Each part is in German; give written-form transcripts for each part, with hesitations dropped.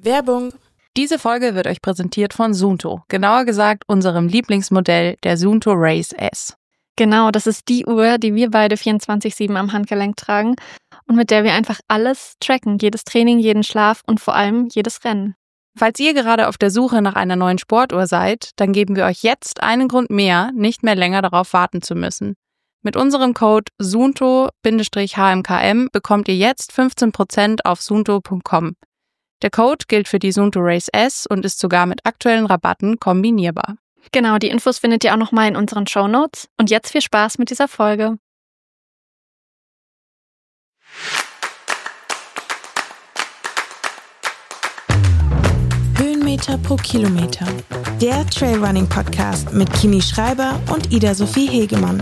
Werbung. Diese Folge wird euch präsentiert von Suunto, genauer gesagt unserem Lieblingsmodell, der Suunto Race S. Genau, das ist die Uhr, die wir beide 24/7 am Handgelenk tragen und mit der wir einfach alles tracken, jedes Training, jeden Schlaf und vor allem jedes Rennen. Falls ihr gerade auf der Suche nach einer neuen Sportuhr seid, dann geben wir euch jetzt einen Grund mehr, nicht mehr länger darauf warten zu müssen. Mit unserem Code Suunto-HMKM bekommt ihr jetzt 15% auf suunto.com. Der Code gilt für die Suunto Race S und ist sogar mit aktuellen Rabatten kombinierbar. Genau, die Infos findet ihr auch nochmal in unseren Shownotes. Und jetzt viel Spaß mit dieser Folge. Höhenmeter pro Kilometer. Der Trailrunning-Podcast mit Kimi Schreiber und Ida-Sophie Hegemann.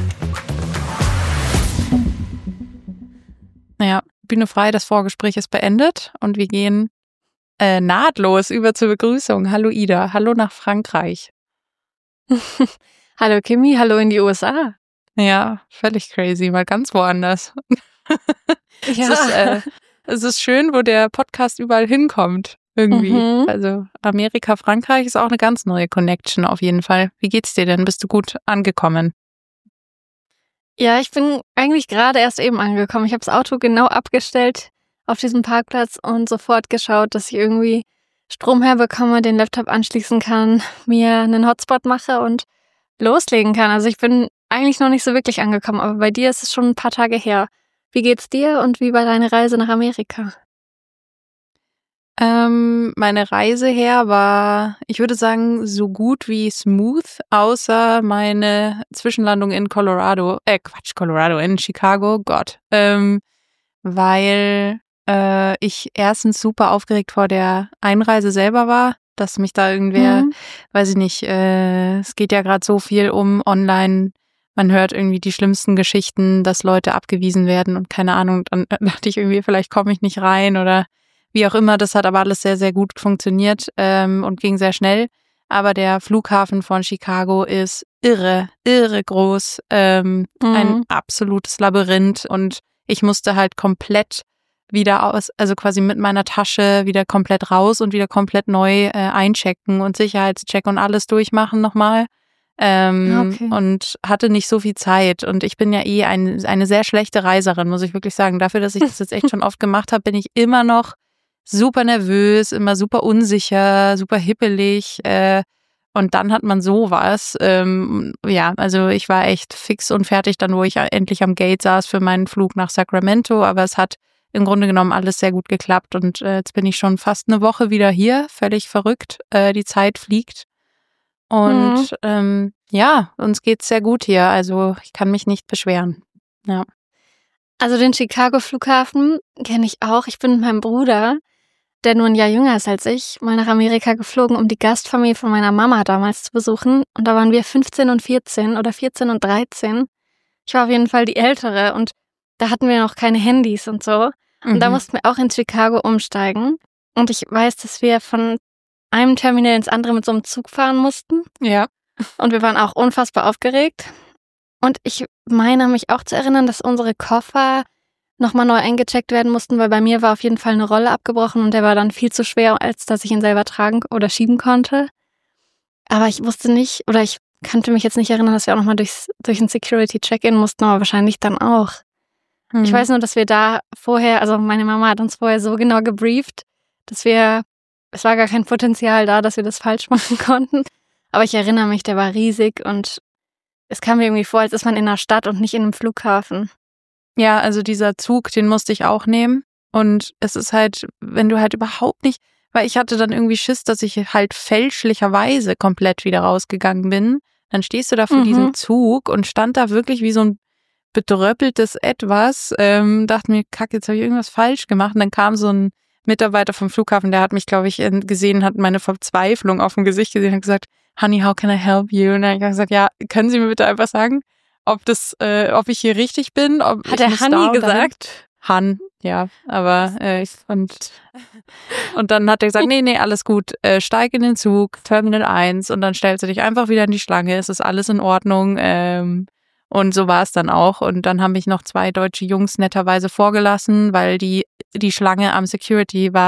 Naja, Bühne frei, das Vorgespräch ist beendet und wir gehen nahtlos über zur Begrüßung. Hallo Ida, hallo nach Frankreich. Hallo Kimi, hallo in die USA. Ja, völlig crazy, mal ganz woanders. Ja. Es ist schön, wo der Podcast überall hinkommt, irgendwie. Mhm. Also Amerika, Frankreich ist auch eine ganz neue Connection auf jeden Fall. Wie geht's dir denn? Bist du gut angekommen? Ja, ich bin eigentlich gerade erst eben angekommen. Ich habe das Auto genau abgestellt auf diesem Parkplatz und sofort geschaut, dass ich irgendwie Strom herbekomme, den Laptop anschließen kann, mir einen Hotspot mache und loslegen kann. Also ich bin eigentlich noch nicht so wirklich angekommen, aber bei dir ist es schon ein paar Tage her. Wie geht's dir und wie war deine Reise nach Amerika? Meine Reise her war, ich würde sagen, so gut wie smooth, außer meine Zwischenlandung in in Chicago, Gott. Weil ich erstens super aufgeregt vor der Einreise selber war, dass mich da irgendwer, weiß ich nicht, es geht ja gerade so viel um online, man hört irgendwie die schlimmsten Geschichten, dass Leute abgewiesen werden und keine Ahnung, dann dachte ich irgendwie, vielleicht komme ich nicht rein oder wie auch immer. Das hat aber alles sehr, sehr gut funktioniert und ging sehr schnell. Aber der Flughafen von Chicago ist irre groß, ein absolutes Labyrinth und ich musste halt komplett wieder also quasi mit meiner Tasche wieder komplett raus und wieder komplett neu einchecken und Sicherheitscheck und alles durchmachen nochmal. Okay. Und hatte nicht so viel Zeit. Und ich bin ja eine sehr schlechte Reiserin, muss ich wirklich sagen. Dafür, dass ich das jetzt echt schon oft gemacht habe, bin ich immer noch super nervös, immer super unsicher, super hippelig. Und dann hat man sowas. Ja, also ich war echt fix und fertig dann, wo ich endlich am Gate saß für meinen Flug nach Sacramento. Aber es hat im Grunde genommen alles sehr gut geklappt. Und jetzt bin ich schon fast eine Woche wieder hier. Völlig verrückt. Die Zeit fliegt. Und ja, uns geht's sehr gut hier. Also ich kann mich nicht beschweren. Ja. Also den Chicago-Flughafen kenne ich auch. Ich bin mit meinem Bruder, der nur ein Jahr jünger ist als ich, mal nach Amerika geflogen, um die Gastfamilie von meiner Mama damals zu besuchen. Und da waren wir 15 und 14 oder 14 und 13. Ich war auf jeden Fall die Ältere und da hatten wir noch keine Handys und so. Und da mussten wir auch in Chicago umsteigen. Und ich weiß, dass wir von einem Terminal ins andere mit so einem Zug fahren mussten. Ja. Und wir waren auch unfassbar aufgeregt. Und ich meine mich auch zu erinnern, dass unsere Koffer nochmal neu eingecheckt werden mussten, weil bei mir war auf jeden Fall eine Rolle abgebrochen und der war dann viel zu schwer, als dass ich ihn selber tragen oder schieben konnte. Aber ich wusste nicht, oder ich kannte mich jetzt nicht erinnern, dass wir auch nochmal durch ein Security-Check-In mussten, aber wahrscheinlich dann auch. Ich weiß nur, dass wir da vorher, also meine Mama hat uns vorher so genau gebrieft, dass es war gar kein Potenzial da, dass wir das falsch machen konnten. Aber ich erinnere mich, der war riesig und es kam mir irgendwie vor, als ist man in einer Stadt und nicht in einem Flughafen. Ja, also dieser Zug, den musste ich auch nehmen. Und es ist halt, wenn du halt überhaupt nicht, weil ich hatte dann irgendwie Schiss, dass ich halt fälschlicherweise komplett wieder rausgegangen bin. Dann stehst du da vor diesem Zug und stand da wirklich wie so ein bedröppeltes Etwas. Dachte mir, Kack, jetzt habe ich irgendwas falsch gemacht. Und dann kam so ein Mitarbeiter vom Flughafen, der hat mich, glaube ich, gesehen, hat meine Verzweiflung auf dem Gesicht gesehen und hat gesagt, Honey, how can I help you? Und dann habe ich gesagt, ja, können Sie mir bitte einfach sagen, ob ich hier richtig bin? Hat er Honey gesagt? Han, ja, aber und dann hat er gesagt, nee, alles gut, steig in den Zug, Terminal 1 und dann stellst du dich einfach wieder in die Schlange, es ist alles in Ordnung. Und so war es dann auch. Und dann haben mich noch 2 deutsche Jungs netterweise vorgelassen, weil die Schlange am Security war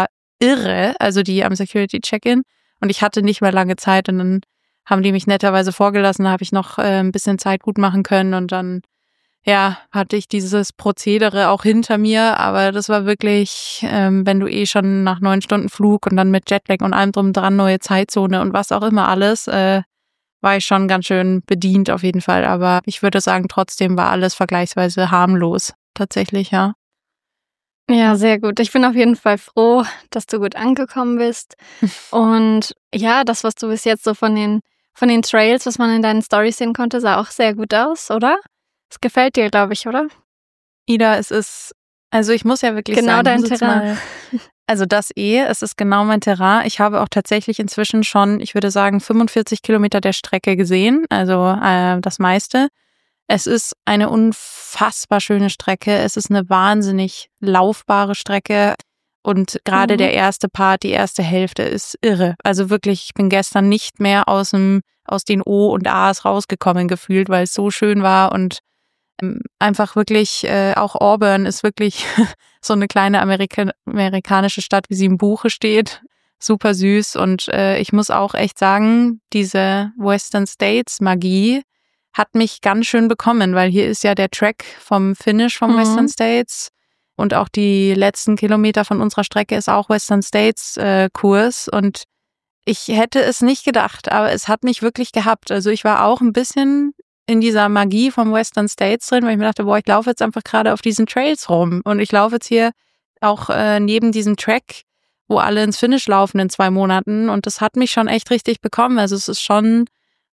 irre, also die am Security-Check-In. Und ich hatte nicht mehr lange Zeit und dann haben die mich netterweise vorgelassen, da habe ich noch ein bisschen Zeit gut machen können und dann hatte ich dieses Prozedere auch hinter mir, aber das war wirklich, wenn du schon nach 9 Stunden Flug und dann mit Jetlag und allem drum dran, neue Zeitzone und was auch immer alles, war ich schon ganz schön bedient auf jeden Fall. Aber ich würde sagen, trotzdem war alles vergleichsweise harmlos, tatsächlich, ja. Ja, sehr gut. Ich bin auf jeden Fall froh, dass du gut angekommen bist. Und ja, das, was du bis jetzt so von den Trails, was man in deinen Storys sehen konnte, sah auch sehr gut aus, oder? Es gefällt dir, glaube ich, oder? Ida, also ich muss ja wirklich genau sagen, dein Terrain. Also es ist genau mein Terrain. Ich habe auch tatsächlich inzwischen schon, ich würde sagen, 45 Kilometer der Strecke gesehen, also das meiste. Es ist eine unfassbar schöne Strecke. Es ist eine wahnsinnig laufbare Strecke und gerade der erste Part, die erste Hälfte ist irre. Also wirklich, ich bin gestern nicht mehr aus den O und A's rausgekommen gefühlt, weil es so schön war und einfach wirklich, auch Auburn ist wirklich so eine kleine amerikanische Stadt, wie sie im Buche steht. Super süß und ich muss auch echt sagen, diese Western States Magie hat mich ganz schön bekommen, weil hier ist ja der Track vom Finish vom Western States und auch die letzten Kilometer von unserer Strecke ist auch Western States Kurs und ich hätte es nicht gedacht, aber es hat mich wirklich gehabt. Also ich war auch ein bisschen in dieser Magie vom Western States drin, weil ich mir dachte, ich laufe jetzt einfach gerade auf diesen Trails rum und ich laufe jetzt hier auch neben diesem Track, wo alle ins Finish laufen in 2 Monaten und das hat mich schon echt richtig bekommen. Also es ist schon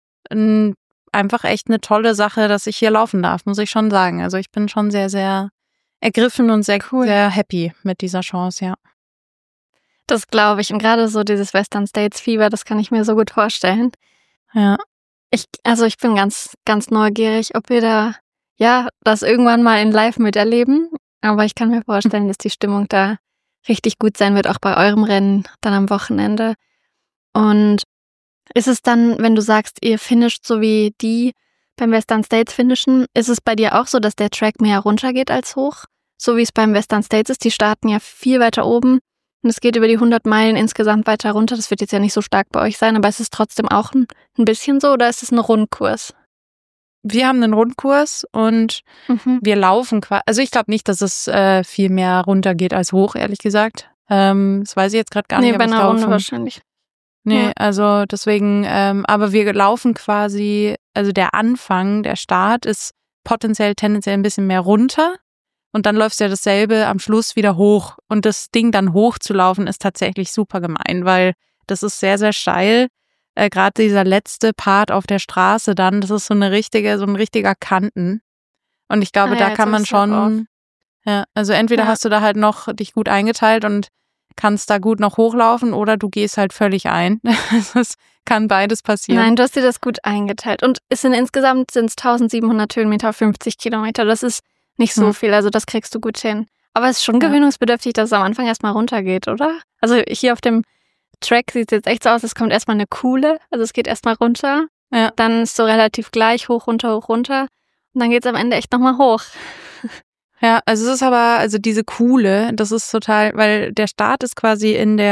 einfach echt eine tolle Sache, dass ich hier laufen darf, muss ich schon sagen. Also ich bin schon sehr, sehr ergriffen und sehr cool, sehr happy mit dieser Chance, ja. Das glaube ich. Und gerade so dieses Western States Fieber, das kann ich mir so gut vorstellen. Ja. Ich bin ganz, ganz neugierig, ob wir da, das irgendwann mal in live miterleben. Aber ich kann mir vorstellen, dass die Stimmung da richtig gut sein wird, auch bei eurem Rennen dann am Wochenende. Und ist es dann, wenn du sagst, ihr finisht so wie die beim Western States finishen, ist es bei dir auch so, dass der Track mehr runter geht als hoch? So wie es beim Western States ist, die starten ja viel weiter oben und es geht über die 100 Meilen insgesamt weiter runter. Das wird jetzt ja nicht so stark bei euch sein, aber ist es trotzdem auch ein bisschen so oder ist es ein Rundkurs? Wir haben einen Rundkurs und wir laufen quasi, also ich glaube nicht, dass es viel mehr runter geht als hoch, ehrlich gesagt. Das weiß ich jetzt gerade gar nicht. Nee, bei einer Runde wahrscheinlich. Nee, Ja. also deswegen, aber wir laufen quasi, also der Anfang, der Start ist tendenziell ein bisschen mehr runter und dann läufst du ja dasselbe am Schluss wieder hoch und das Ding dann hoch zu laufen ist tatsächlich super gemein, weil das ist sehr, sehr steil. Gerade dieser letzte Part auf der Straße dann, das ist so ein richtiger Kanten und ich glaube, da kann man schon, also entweder hast du da halt noch dich gut eingeteilt und kannst da gut noch hochlaufen oder du gehst halt völlig ein. Es kann beides passieren. Nein, du hast dir das gut eingeteilt. Und insgesamt sind es 1700 Höhenmeter, 50 Kilometer. Das ist nicht so viel, also das kriegst du gut hin. Aber es ist schon gewöhnungsbedürftig, dass es am Anfang erstmal runtergeht, oder? Also hier auf dem Track sieht es jetzt echt so aus, es kommt erstmal eine Kuhle, also es geht erstmal runter. Ja. Dann ist so relativ gleich hoch, runter. Und dann geht es am Ende echt nochmal hoch. Ja, also es ist aber, also diese Kuhle, das ist total, weil der Start ist quasi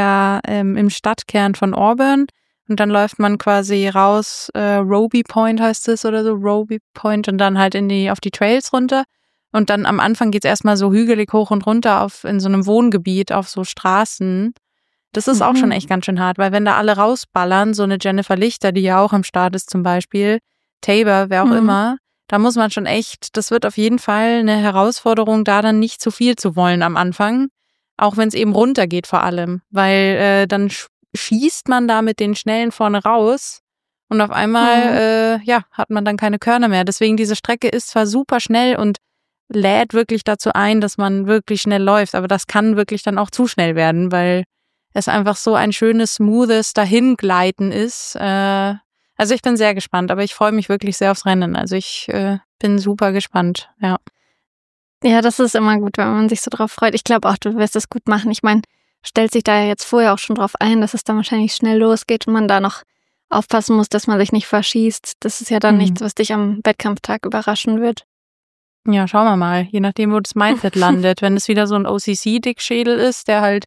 im Stadtkern von Auburn und dann läuft man quasi raus, Robie Point heißt es oder so, Robie Point und dann halt auf die Trails runter und dann am Anfang geht's erstmal so hügelig hoch und runter in so einem Wohngebiet auf so Straßen. Das ist auch schon echt ganz schön hart, weil wenn da alle rausballern, so eine Jennifer Lichter, die ja auch am Start ist zum Beispiel, Tabor, wer auch immer, da muss man schon echt, das wird auf jeden Fall eine Herausforderung, da dann nicht zu viel zu wollen am Anfang, auch wenn es eben runtergeht vor allem, weil dann schießt man da mit den Schnellen vorne raus und auf einmal hat man dann keine Körner mehr. Deswegen diese Strecke ist zwar super schnell und lädt wirklich dazu ein, dass man wirklich schnell läuft, aber das kann wirklich dann auch zu schnell werden, weil es einfach so ein schönes, smoothes Dahingleiten ist. Also ich bin sehr gespannt, aber ich freue mich wirklich sehr aufs Rennen. Also ich bin super gespannt, ja. Ja, das ist immer gut, wenn man sich so drauf freut. Ich glaube auch, du wirst es gut machen. Ich meine, stellt sich da ja jetzt vorher auch schon drauf ein, dass es dann wahrscheinlich schnell losgeht und man da noch aufpassen muss, dass man sich nicht verschießt. Das ist ja dann nichts, was dich am Wettkampftag überraschen wird. Ja, schauen wir mal. Je nachdem, wo das Mindset landet. Wenn es wieder so ein OCC-Dickschädel ist, der halt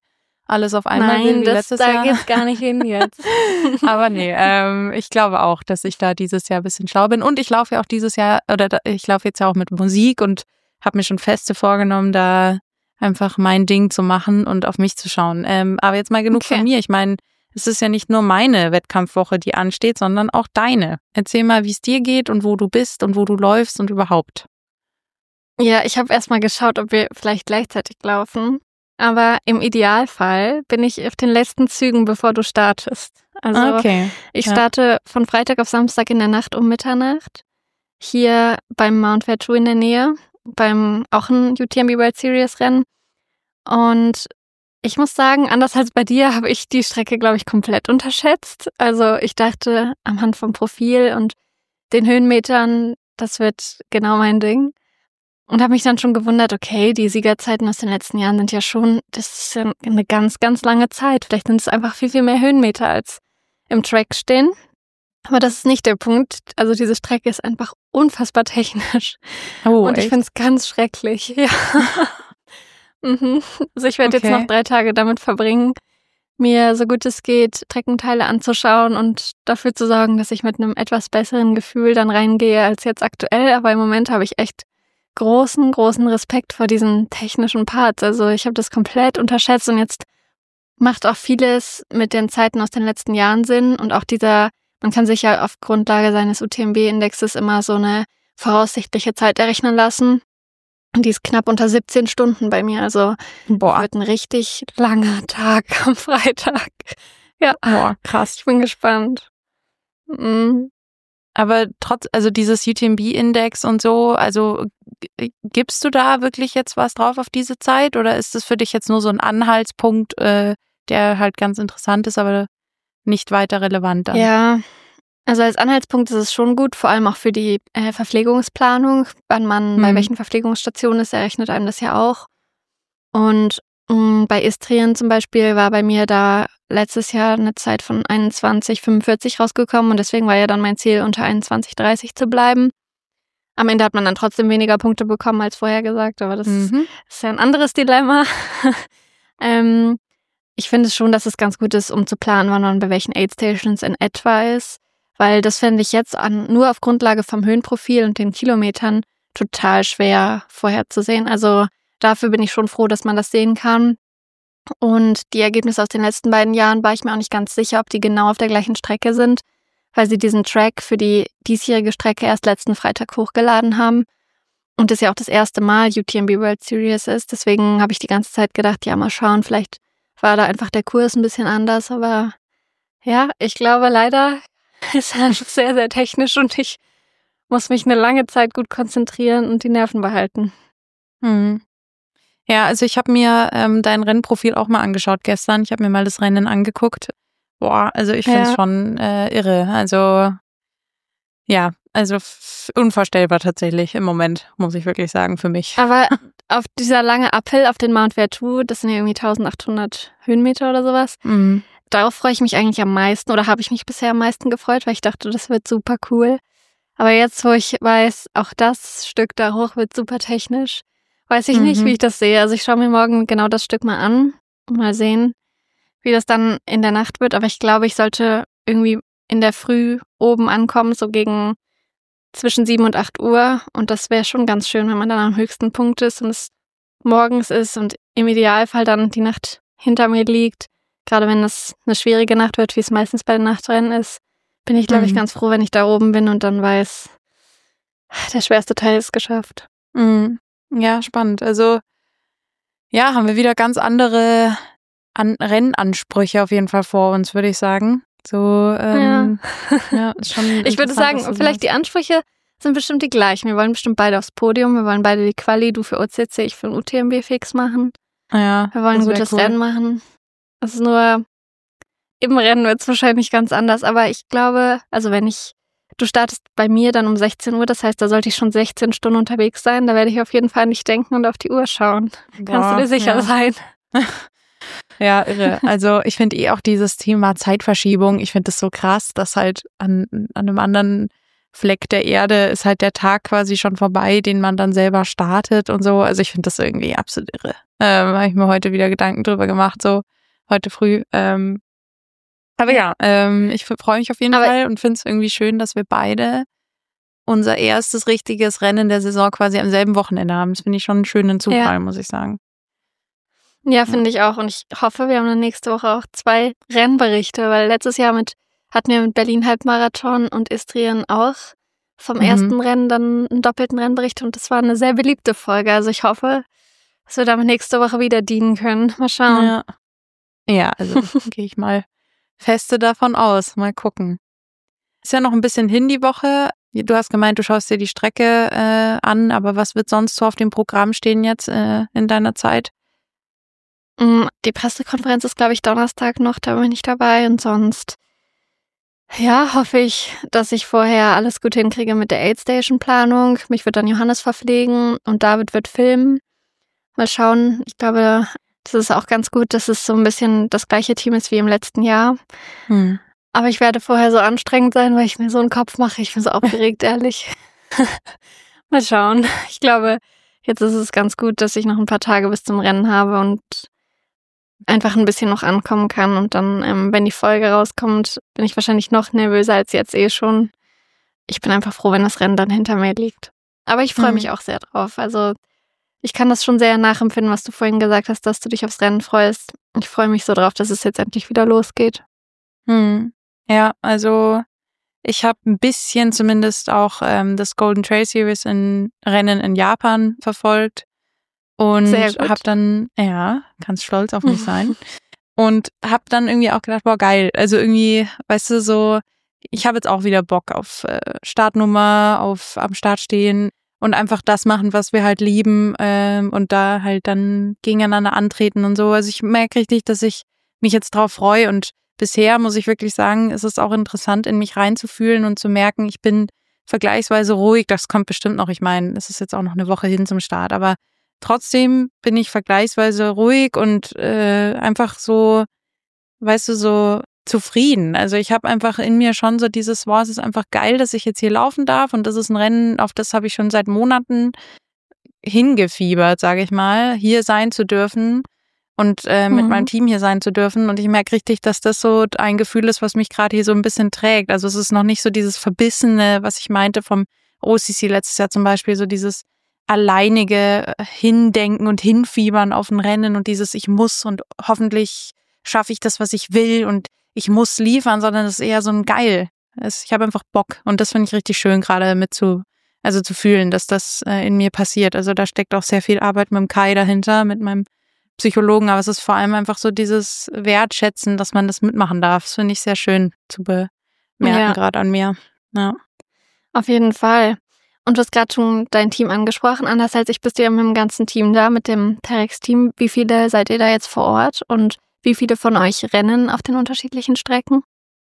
alles auf einmal will wie letztes Jahr. Da geht's gar nicht hin jetzt. Aber nee, ich glaube auch, dass ich da dieses Jahr ein bisschen schlau bin. Und ich laufe ja auch dieses Jahr, ich laufe jetzt ja auch mit Musik und habe mir schon feste vorgenommen, da einfach mein Ding zu machen und auf mich zu schauen. Aber jetzt mal genug von mir. Ich meine, es ist ja nicht nur meine Wettkampfwoche, die ansteht, sondern auch deine. Erzähl mal, wie es dir geht und wo du bist und wo du läufst und überhaupt. Ja, ich habe erstmal geschaut, ob wir vielleicht gleichzeitig laufen. Aber im Idealfall bin ich auf den letzten Zügen, bevor du startest. Also ich starte von Freitag auf Samstag in der Nacht um Mitternacht. Hier beim Mount Vertu in der Nähe, beim auch ein UTMB World Series Rennen. Und ich muss sagen, anders als bei dir habe ich die Strecke, glaube ich, komplett unterschätzt. Also ich dachte anhand vom Profil und den Höhenmetern, das wird genau mein Ding. Und habe mich dann schon gewundert, okay, die Siegerzeiten aus den letzten Jahren sind ja schon, das ist ja eine ganz, ganz lange Zeit. Vielleicht sind es einfach viel, viel mehr Höhenmeter als im Track stehen. Aber das ist nicht der Punkt. Also diese Strecke ist einfach unfassbar technisch. Oh, und ich finde es ganz schrecklich. Ja. Also ich werde jetzt noch 3 Tage damit verbringen, mir so gut es geht Streckenteile anzuschauen und dafür zu sorgen, dass ich mit einem etwas besseren Gefühl dann reingehe als jetzt aktuell. Aber im Moment habe ich echt großen, großen Respekt vor diesen technischen Parts. Also ich habe das komplett unterschätzt und jetzt macht auch vieles mit den Zeiten aus den letzten Jahren Sinn und auch man kann sich ja auf Grundlage seines UTMB-Indexes immer so eine voraussichtliche Zeit errechnen lassen und die ist knapp unter 17 Stunden bei mir. Also wird ein richtig langer Tag am Freitag. Ja, krass. Ich bin gespannt. Aber also dieses UTMB-Index und so, also gibst du da wirklich jetzt was drauf auf diese Zeit oder ist das für dich jetzt nur so ein Anhaltspunkt, der halt ganz interessant ist, aber nicht weiter relevant dann? Ja, also als Anhaltspunkt ist es schon gut, vor allem auch für die Verpflegungsplanung, wann man bei welchen Verpflegungsstationen ist, errechnet einem das ja auch. Und bei Istrien zum Beispiel war bei mir da letztes Jahr eine Zeit von 21,45 rausgekommen und deswegen war ja dann mein Ziel, unter 21,30 zu bleiben. Am Ende hat man dann trotzdem weniger Punkte bekommen als vorher gesagt, aber das ist ja ein anderes Dilemma. Ich finde es schon, dass es ganz gut ist, um zu planen, wann man bei welchen Aid Stations in etwa ist, weil das fände ich jetzt nur auf Grundlage vom Höhenprofil und den Kilometern total schwer vorherzusehen. Also dafür bin ich schon froh, dass man das sehen kann. Und die Ergebnisse aus den letzten 2 Jahren war ich mir auch nicht ganz sicher, ob die genau auf der gleichen Strecke sind, weil sie diesen Track für die diesjährige Strecke erst letzten Freitag hochgeladen haben. Und das ja auch das erste Mal UTMB World Series ist. Deswegen habe ich die ganze Zeit gedacht, ja, mal schauen, vielleicht war da einfach der Kurs ein bisschen anders. Aber ja, ich glaube leider ist er einfach sehr, sehr technisch und ich muss mich eine lange Zeit gut konzentrieren und die Nerven behalten. Ja, also ich habe mir dein Rennprofil auch mal angeschaut gestern. Ich habe mir mal das Rennen angeguckt. Also ich finde es schon irre. Also ja, also unvorstellbar tatsächlich im Moment, muss ich wirklich sagen, für mich. Aber auf dieser lange Uphill auf den Mount Vertu, das sind ja irgendwie 1800 Höhenmeter oder sowas, darauf freue ich mich eigentlich am meisten oder habe ich mich bisher am meisten gefreut, weil ich dachte, das wird super cool. Aber jetzt, wo ich weiß, auch das Stück da hoch wird super technisch, weiß ich nicht, wie ich das sehe. Also ich schaue mir morgen genau das Stück mal an und mal sehen, wie das dann in der Nacht wird. Aber ich glaube, ich sollte irgendwie in der Früh oben ankommen, so gegen zwischen 7 und 8 Uhr. Und das wäre schon ganz schön, wenn man dann am höchsten Punkt ist und es morgens ist und im Idealfall dann die Nacht hinter mir liegt. Gerade wenn es eine schwierige Nacht wird, wie es meistens bei den Nachtrennen ist, bin ich, glaube ich, ganz froh, wenn ich da oben bin und dann weiß, der schwerste Teil ist geschafft. Ja, spannend. Also ja, haben wir wieder ganz andere Rennansprüche auf jeden Fall vor uns, würde ich sagen. So, ja, ist schon. Ich würde sagen, vielleicht die Ansprüche sind bestimmt die gleichen. Wir wollen bestimmt beide aufs Podium, wir wollen beide die Quali, du für OCC, ich für den UTMB fix machen. Ja, wir wollen ein gutes Rennen machen. Das ist nur, im Rennen wird es wahrscheinlich ganz anders, aber ich glaube, also du startest bei mir dann um 16 Uhr, das heißt, da sollte ich schon 16 Stunden unterwegs sein, da werde ich auf jeden Fall nicht denken und auf die Uhr schauen. Kannst du dir sicher sein. Ja, irre. Also ich finde auch dieses Thema Zeitverschiebung, ich finde das so krass, dass halt an einem anderen Fleck der Erde ist halt der Tag quasi schon vorbei, den man dann selber startet und so. Also ich finde das irgendwie absolut irre. Habe ich mir heute wieder Gedanken drüber gemacht, so heute früh. Aber ja, ich freue mich auf jeden Fall und finde es irgendwie schön, dass wir beide unser erstes richtiges Rennen der Saison quasi am selben Wochenende haben. Das finde ich schon einen schönen Zufall, muss ich sagen. Ja, finde ich auch. Und ich hoffe, wir haben dann nächste Woche auch 2 Rennberichte, weil letztes Jahr hatten wir mit Berlin Halbmarathon und Istrien auch vom ersten Rennen dann einen doppelten Rennbericht und das war eine sehr beliebte Folge. Also ich hoffe, dass wir damit nächste Woche wieder dienen können. Mal schauen. Ja, also gehe ich mal feste davon aus. Mal gucken. Ist ja noch ein bisschen hin die Woche. Du hast gemeint, du schaust dir die Strecke an, aber was wird sonst so auf dem Programm stehen jetzt in deiner Zeit? Die Pressekonferenz ist, glaube ich, Donnerstag noch, da bin ich nicht dabei und sonst, ja, hoffe ich, dass ich vorher alles gut hinkriege mit der Aid-Station-Planung. Mich wird dann Johannes verpflegen und David wird filmen. Mal schauen, ich glaube, das ist auch ganz gut, dass es so ein bisschen das gleiche Team ist wie im letzten Jahr. Aber ich werde vorher so anstrengend sein, weil ich mir so einen Kopf mache. Ich bin so aufgeregt, ehrlich. Mal schauen. Ich glaube, jetzt ist es ganz gut, dass ich noch ein paar Tage bis zum Rennen habe und einfach ein bisschen noch ankommen kann. Und dann, wenn die Folge rauskommt, bin ich wahrscheinlich noch nervöser als jetzt schon. Ich bin einfach froh, wenn das Rennen dann hinter mir liegt. Aber ich freue mich auch sehr drauf. Also ich kann das schon sehr nachempfinden, was du vorhin gesagt hast, dass du dich aufs Rennen freust. Ich freue mich so drauf, dass es jetzt endlich wieder losgeht. Ja, also ich habe ein bisschen zumindest auch das Golden Trail Series in Rennen in Japan verfolgt und habe dann, ganz stolz auf mich sein und habe dann irgendwie auch gedacht, boah, geil. Also irgendwie, weißt du, so, ich habe jetzt auch wieder Bock auf Startnummer, auf am Start stehen und einfach das machen, was wir halt lieben und da halt dann gegeneinander antreten und so. Also ich merke richtig, dass ich mich jetzt drauf freue und bisher muss ich wirklich sagen, ist es auch interessant, in mich reinzufühlen und zu merken, ich bin vergleichsweise ruhig. Das kommt bestimmt noch. Ich meine, es ist jetzt auch noch eine Woche hin zum Start, aber trotzdem bin ich vergleichsweise ruhig und einfach so, weißt du, so zufrieden. Also ich habe einfach in mir schon so dieses, wow, es ist einfach geil, dass ich jetzt hier laufen darf und das ist ein Rennen, auf das habe ich schon seit Monaten hingefiebert, sage ich mal, hier sein zu dürfen. Und mit meinem Team hier sein zu dürfen. Und ich merke richtig, dass das so ein Gefühl ist, was mich gerade hier so ein bisschen trägt. Also es ist noch nicht so dieses Verbissene, was ich meinte vom OCC letztes Jahr zum Beispiel, so dieses alleinige Hindenken und Hinfiebern auf ein Rennen und dieses ich muss und hoffentlich schaffe ich das, was ich will und ich muss liefern, sondern es ist eher so ein Geil. Ich habe einfach Bock und das finde ich richtig schön gerade zu fühlen, dass das in mir passiert. Also da steckt auch sehr viel Arbeit mit dem Kai dahinter, mit meinem Psychologen, aber es ist vor allem einfach so dieses Wertschätzen, dass man das mitmachen darf. Das finde ich sehr schön zu bemerken, gerade an mir. Ja. Auf jeden Fall. Und du hast gerade schon dein Team angesprochen. Anders als ich bist du ja mit dem ganzen Team da, mit dem Terex-Team. Wie viele seid ihr da jetzt vor Ort und wie viele von euch rennen auf den unterschiedlichen Strecken?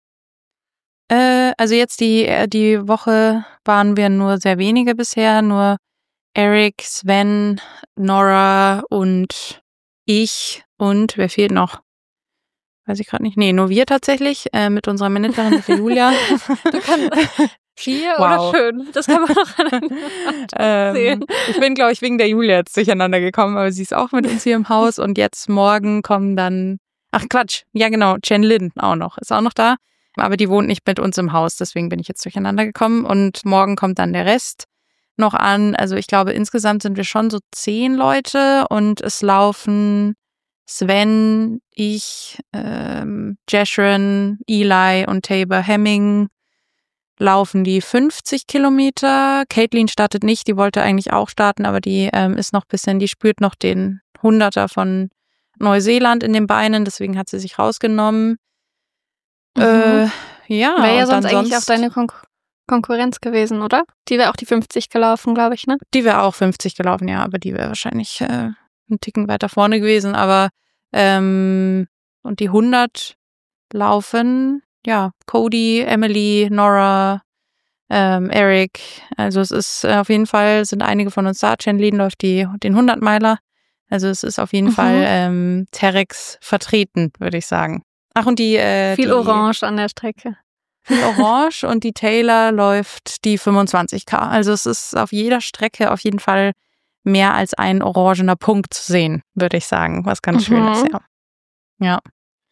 Also jetzt die Woche waren wir nur sehr wenige bisher, nur Eric, Sven, Nora und ich und wer fehlt noch? Weiß ich gerade nicht. Nee, nur wir tatsächlich mit unserer Managerin, mit der Julia. Du kannst 4 oder 5, das kann man noch sehen. Ich bin, glaube ich, wegen der Julia jetzt durcheinander gekommen, aber sie ist auch mit uns hier im Haus und jetzt morgen kommen dann, ach Quatsch, ja genau, Chen Lin auch noch, ist auch noch da, aber die wohnt nicht mit uns im Haus, deswegen bin ich jetzt durcheinander gekommen und morgen kommt dann der Rest noch an. Also ich glaube, insgesamt sind wir schon so 10 Leute und es laufen Sven, ich, Jeshrin, Eli und Tabor Hemming laufen die 50 Kilometer. Caitlin startet nicht, die wollte eigentlich auch starten, aber die ist noch ein bisschen, die spürt noch den 100er von Neuseeland in den Beinen, deswegen hat sie sich rausgenommen. Ja, wäre ja sonst eigentlich auch deine Konkurrenz gewesen, oder? Die wäre auch die 50 gelaufen, glaube ich, ne? Die wäre auch 50 gelaufen, ja, aber die wäre wahrscheinlich einen Ticken weiter vorne gewesen, aber und die 100 laufen, ja, Cody, Emily, Nora, Eric, also es ist auf jeden Fall, sind einige von uns da, Chen Lin läuft den 100-Meiler, also es ist auf jeden Fall Terex vertreten, würde ich sagen. Ach, und die viel Orange an der Strecke. Viel Orange und die Taylor läuft die 25K. Also es ist auf jeder Strecke auf jeden Fall mehr als ein orangener Punkt zu sehen, würde ich sagen, was ganz schön ist, ja.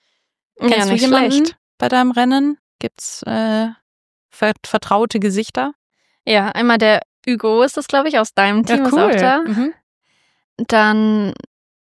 Kennst du nicht jemanden schlecht. bei deinem Rennen? Gibt's vertraute Gesichter? Ja, einmal der Hugo ist das, glaube ich, aus deinem Team ist auch da. Mhm. Dann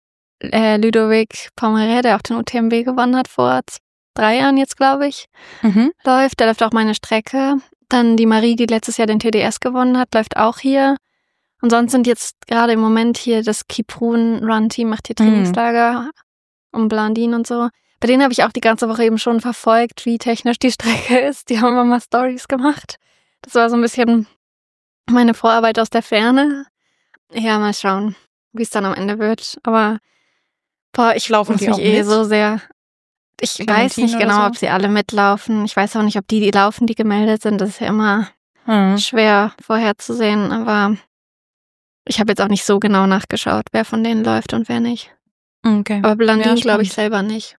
Ludovic Pomeré, der auch den UTMB gewonnen hat vor 3 Jahren jetzt, glaube ich, läuft. Der läuft auch meine Strecke. Dann die Marie, die letztes Jahr den TDS gewonnen hat, läuft auch hier. Und sonst sind jetzt gerade im Moment hier das Kiprun Run Team, macht hier Trainingslager um Blandin und so. Bei denen habe ich auch die ganze Woche eben schon verfolgt, wie technisch die Strecke ist. Die haben immer mal Stories gemacht. Das war so ein bisschen meine Vorarbeit aus der Ferne. Ja, mal schauen, wie es dann am Ende wird. Aber ich laufe mich so sehr. Ich weiß nicht genau, ob sie alle mitlaufen. Ich weiß auch nicht, ob die laufen, die gemeldet sind. Das ist ja immer schwer vorherzusehen. Aber ich habe jetzt auch nicht so genau nachgeschaut, wer von denen läuft und wer nicht. Okay. Aber Blandin glaube ich selber nicht.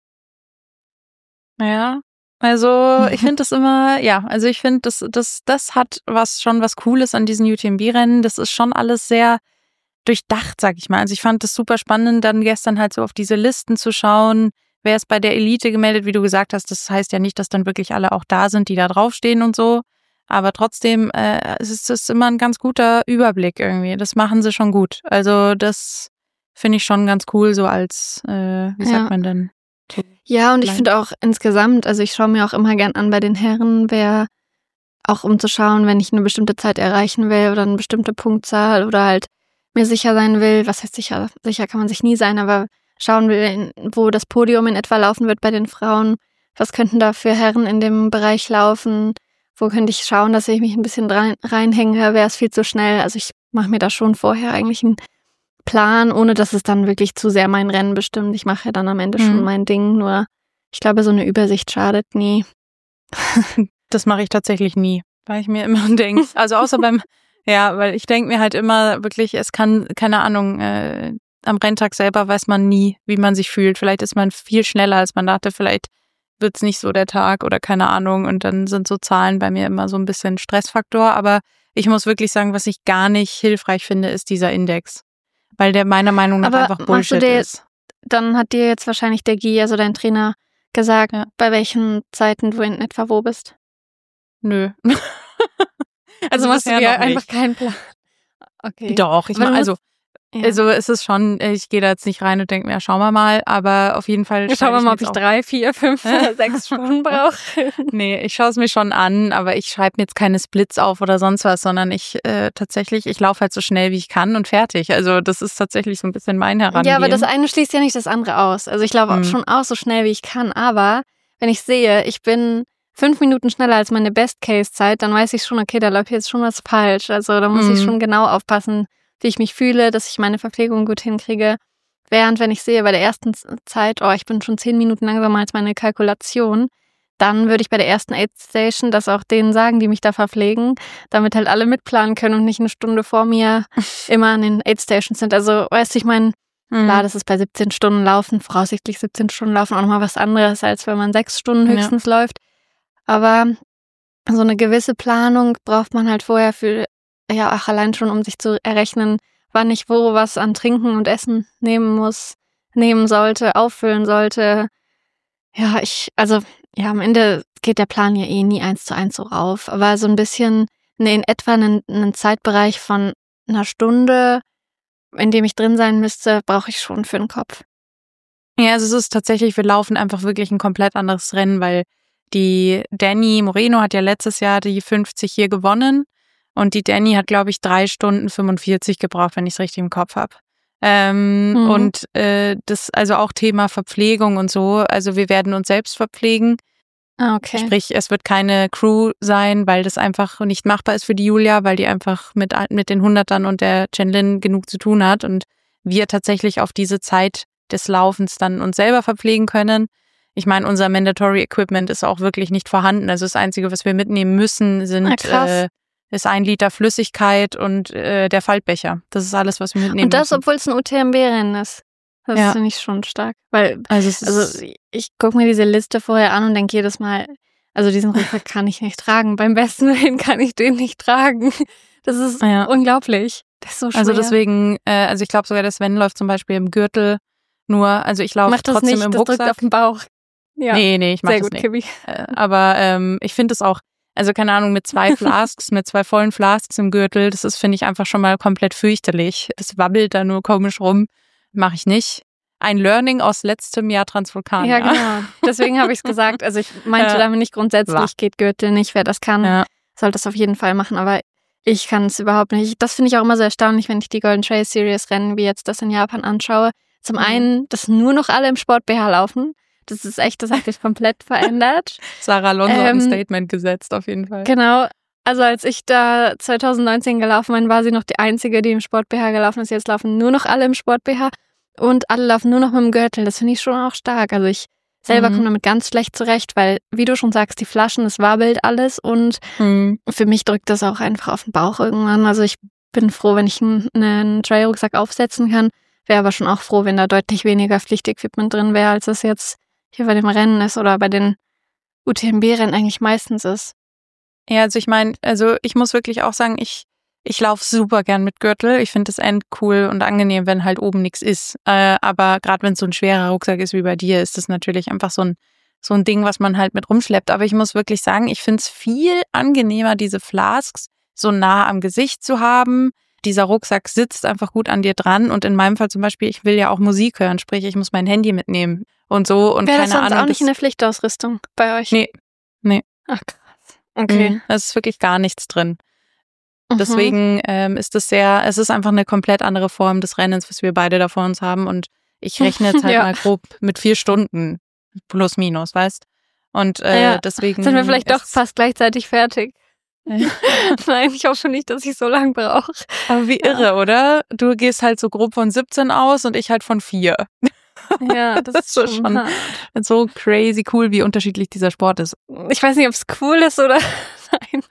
Ja, also ich finde das immer, also ich finde, das hat schon was Cooles an diesen UTMB-Rennen. Das ist schon alles sehr durchdacht, sag ich mal. Also ich fand das super spannend, dann gestern halt so auf diese Listen zu schauen, wer ist bei der Elite gemeldet, wie du gesagt hast. Das heißt ja nicht, dass dann wirklich alle auch da sind, die da draufstehen und so. Aber trotzdem es ist immer ein ganz guter Überblick irgendwie. Das machen sie schon gut. Also das finde ich schon ganz cool, so als, wie sagt man denn? Ja, und ich finde auch insgesamt, also ich schaue mir auch immer gern an bei den Herren, wer auch um zu schauen, wenn ich eine bestimmte Zeit erreichen will oder eine bestimmte Punktzahl oder halt mir sicher sein will, was heißt sicher kann man sich nie sein, aber schauen will, wo das Podium in etwa laufen wird bei den Frauen, was könnten da für Herren in dem Bereich laufen, wo könnte ich schauen, dass ich mich ein bisschen reinhänge, wäre es viel zu schnell, also ich mache mir da schon vorher eigentlich einen Plan, ohne dass es dann wirklich zu sehr mein Rennen bestimmt. Ich mache ja dann am Ende schon mein Ding, nur ich glaube, so eine Übersicht schadet nie. Das mache ich tatsächlich nie, weil ich mir immer denke, also außer weil ich denke mir halt immer wirklich, es kann, keine Ahnung, am Renntag selber weiß man nie, wie man sich fühlt. Vielleicht ist man viel schneller, als man dachte, vielleicht wird's nicht so der Tag oder keine Ahnung und dann sind so Zahlen bei mir immer so ein bisschen Stressfaktor, aber ich muss wirklich sagen, was ich gar nicht hilfreich finde, ist dieser Index. Weil der meiner Meinung nach einfach Bullshit ist. Dann hat dir jetzt wahrscheinlich der Guy, also dein Trainer, gesagt, bei welchen Zeiten du in etwa wo bist? Nö. Also machst du dir einfach keinen Plan? Okay. Doch, also es ist schon, ich gehe da jetzt nicht rein und denke mir, schauen wir mal, aber auf jeden Fall schauen wir mal, ob ich 3, 4, 5 oder 6 Stunden brauche. Nee, ich schaue es mir schon an, aber ich schreibe mir jetzt keine Splits auf oder sonst was, sondern ich laufe halt so schnell wie ich kann und fertig. Also das ist tatsächlich so ein bisschen mein Herangehen. Ja, aber das eine schließt ja nicht das andere aus. Also ich laufe schon auch so schnell wie ich kann, aber wenn ich sehe, ich bin 5 Minuten schneller als meine Best-Case-Zeit, dann weiß ich schon, okay, da läuft jetzt schon was falsch. Also da muss ich schon genau aufpassen, wie ich mich fühle, dass ich meine Verpflegung gut hinkriege. Während, wenn ich sehe, bei der ersten Zeit, ich bin schon 10 Minuten langsamer als meine Kalkulation, dann würde ich bei der ersten Aid Station das auch denen sagen, die mich da verpflegen, damit halt alle mitplanen können und nicht eine Stunde vor mir immer an den Aid Stations sind. Also, weißt du, ich meine, klar, das ist bei 17 Stunden Laufen, voraussichtlich 17 Stunden Laufen auch nochmal was anderes, als wenn man 6 Stunden höchstens läuft. Aber so eine gewisse Planung braucht man halt vorher für, auch allein schon, um sich zu errechnen, wann ich wo was an Trinken und Essen nehmen sollte, auffüllen sollte. Am Ende geht der Plan ja nie 1:1 so rauf. Aber so ein bisschen, in etwa einen Zeitbereich von einer Stunde, in dem ich drin sein müsste, brauche ich schon für den Kopf. Ja, also es ist tatsächlich, wir laufen einfach wirklich ein komplett anderes Rennen, weil die Dani Moreno hat ja letztes Jahr die 50 hier gewonnen und die Dani hat, glaube ich, 3 Stunden 45 gebraucht, wenn ich es richtig im Kopf habe. Und das, also auch Thema Verpflegung und so, also wir werden uns selbst verpflegen. Okay. Sprich, es wird keine Crew sein, weil das einfach nicht machbar ist für die Julia, weil die einfach mit den 100ern und der Chenlin genug zu tun hat und wir tatsächlich auf diese Zeit des Laufens dann uns selber verpflegen können. Ich meine, unser Mandatory Equipment ist auch wirklich nicht vorhanden. Also das Einzige, was wir mitnehmen müssen, ist 1 Liter Flüssigkeit und der Faltbecher. Das ist alles, was wir mitnehmen Und das, müssen. obwohl es ein UTMB-Rennen ist. Das finde ich schon stark. Weil, ich gucke mir diese Liste vorher an und denke jedes Mal, also diesen Rucksack kann ich nicht tragen. Beim besten Willen kann ich den nicht tragen. Das ist unglaublich. Das ist so schwer. Also deswegen, ich glaube sogar, der Sven läuft zum Beispiel im Gürtel nur, also ich laufe trotzdem im Rucksack. Das drückt auf den Bauch. Ja. Nee, ich mach Sehr das gut, nicht. Kimi. Aber ich finde es auch, also keine Ahnung, mit 2 Flasks, mit 2 vollen Flasks im Gürtel, das ist, finde ich, einfach schon mal komplett fürchterlich. Das wabbelt da nur komisch rum. Mache ich nicht. Ein Learning aus letztem Jahr Transvulkania. Ja, genau. Deswegen habe ich es gesagt. Also ich meinte damit nicht grundsätzlich, geht Gürtel nicht. Wer das kann, soll das auf jeden Fall machen. Aber ich kann es überhaupt nicht. Das finde ich auch immer so erstaunlich, wenn ich die Golden Trail Series Rennen wie jetzt das in Japan anschaue. Zum einen, dass nur noch alle im Sport-BH laufen. Das ist echt, das hat sich komplett verändert. Sarah Alonso hat ein Statement gesetzt, auf jeden Fall. Genau. Also als ich da 2019 gelaufen bin, war sie noch die Einzige, die im Sport-BH gelaufen ist. Jetzt laufen nur noch alle im Sport-BH und alle laufen nur noch mit dem Gürtel. Das finde ich schon auch stark. Also ich selber komme damit ganz schlecht zurecht, weil, wie du schon sagst, die Flaschen, es wabbelt alles und für mich drückt das auch einfach auf den Bauch irgendwann. Also ich bin froh, wenn ich einen Trail-Rucksack aufsetzen kann. Wäre aber schon auch froh, wenn da deutlich weniger Pflichtequipment drin wäre, als es jetzt hier bei dem Rennen ist oder bei den UTMB-Rennen eigentlich meistens ist. Ja, also ich meine, ich muss wirklich auch sagen, ich laufe super gern mit Gürtel. Ich finde es cool und angenehm, wenn halt oben nichts ist. Aber gerade wenn es so ein schwerer Rucksack ist wie bei dir, ist das natürlich einfach so ein Ding, was man halt mit rumschleppt. Aber ich muss wirklich sagen, ich finde es viel angenehmer, diese Flasks so nah am Gesicht zu haben. Dieser Rucksack sitzt einfach gut an dir dran. Und in meinem Fall zum Beispiel, ich will ja auch Musik hören, sprich, ich muss mein Handy mitnehmen und so. Und wäre keine das sonst Ahnung. Auch nicht in der Pflichtausrüstung bei euch? Nee. Ach krass. Okay. Es ist wirklich gar nichts drin. Deswegen ist es ist einfach eine komplett andere Form des Rennens, was wir beide da vor uns haben. Und ich rechne jetzt halt mal grob mit 4 Stunden plus minus, weißt? Und deswegen sind wir vielleicht doch fast gleichzeitig fertig. Nein, ich hoffe nicht, dass ich so lange brauche. Aber wie irre, oder? Du gehst halt so grob von 17 aus und ich halt von 4. Ja, das ist schon hart. So crazy cool, wie unterschiedlich dieser Sport ist. Ich weiß nicht, ob es cool ist oder nein.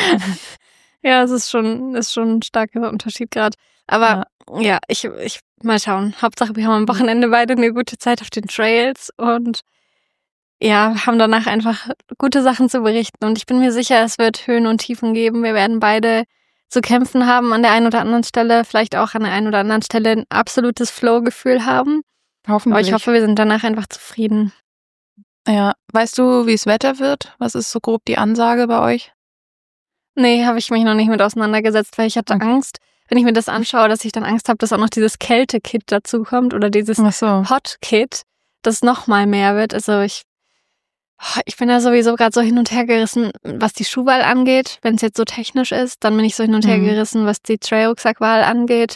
Ja, es ist schon ein starker Unterschied gerade. Aber ja, ich mal schauen. Hauptsache, wir haben am Wochenende beide eine gute Zeit auf den Trails und ja, haben danach einfach gute Sachen zu berichten. Und ich bin mir sicher, es wird Höhen und Tiefen geben. Wir werden beide zu kämpfen haben an der einen oder anderen Stelle, vielleicht auch an der einen oder anderen Stelle ein absolutes Flow-Gefühl haben. Hoffentlich. Aber ich hoffe, wir sind danach einfach zufrieden. Ja, weißt du, wie es Wetter wird? Was ist so grob die Ansage bei euch? Nee, habe ich mich noch nicht mit auseinandergesetzt, weil ich hatte Angst, wenn ich mir das anschaue, dass ich dann Angst habe, dass auch noch dieses Kälte-Kit dazu kommt oder dieses Hot-Kit, das noch mal mehr wird. Also ich bin ja sowieso gerade so hin und her gerissen, was die Schuhwahl angeht, wenn es jetzt so technisch ist. Dann bin ich so hin und her gerissen, was die Trail-Rucksackwahl angeht.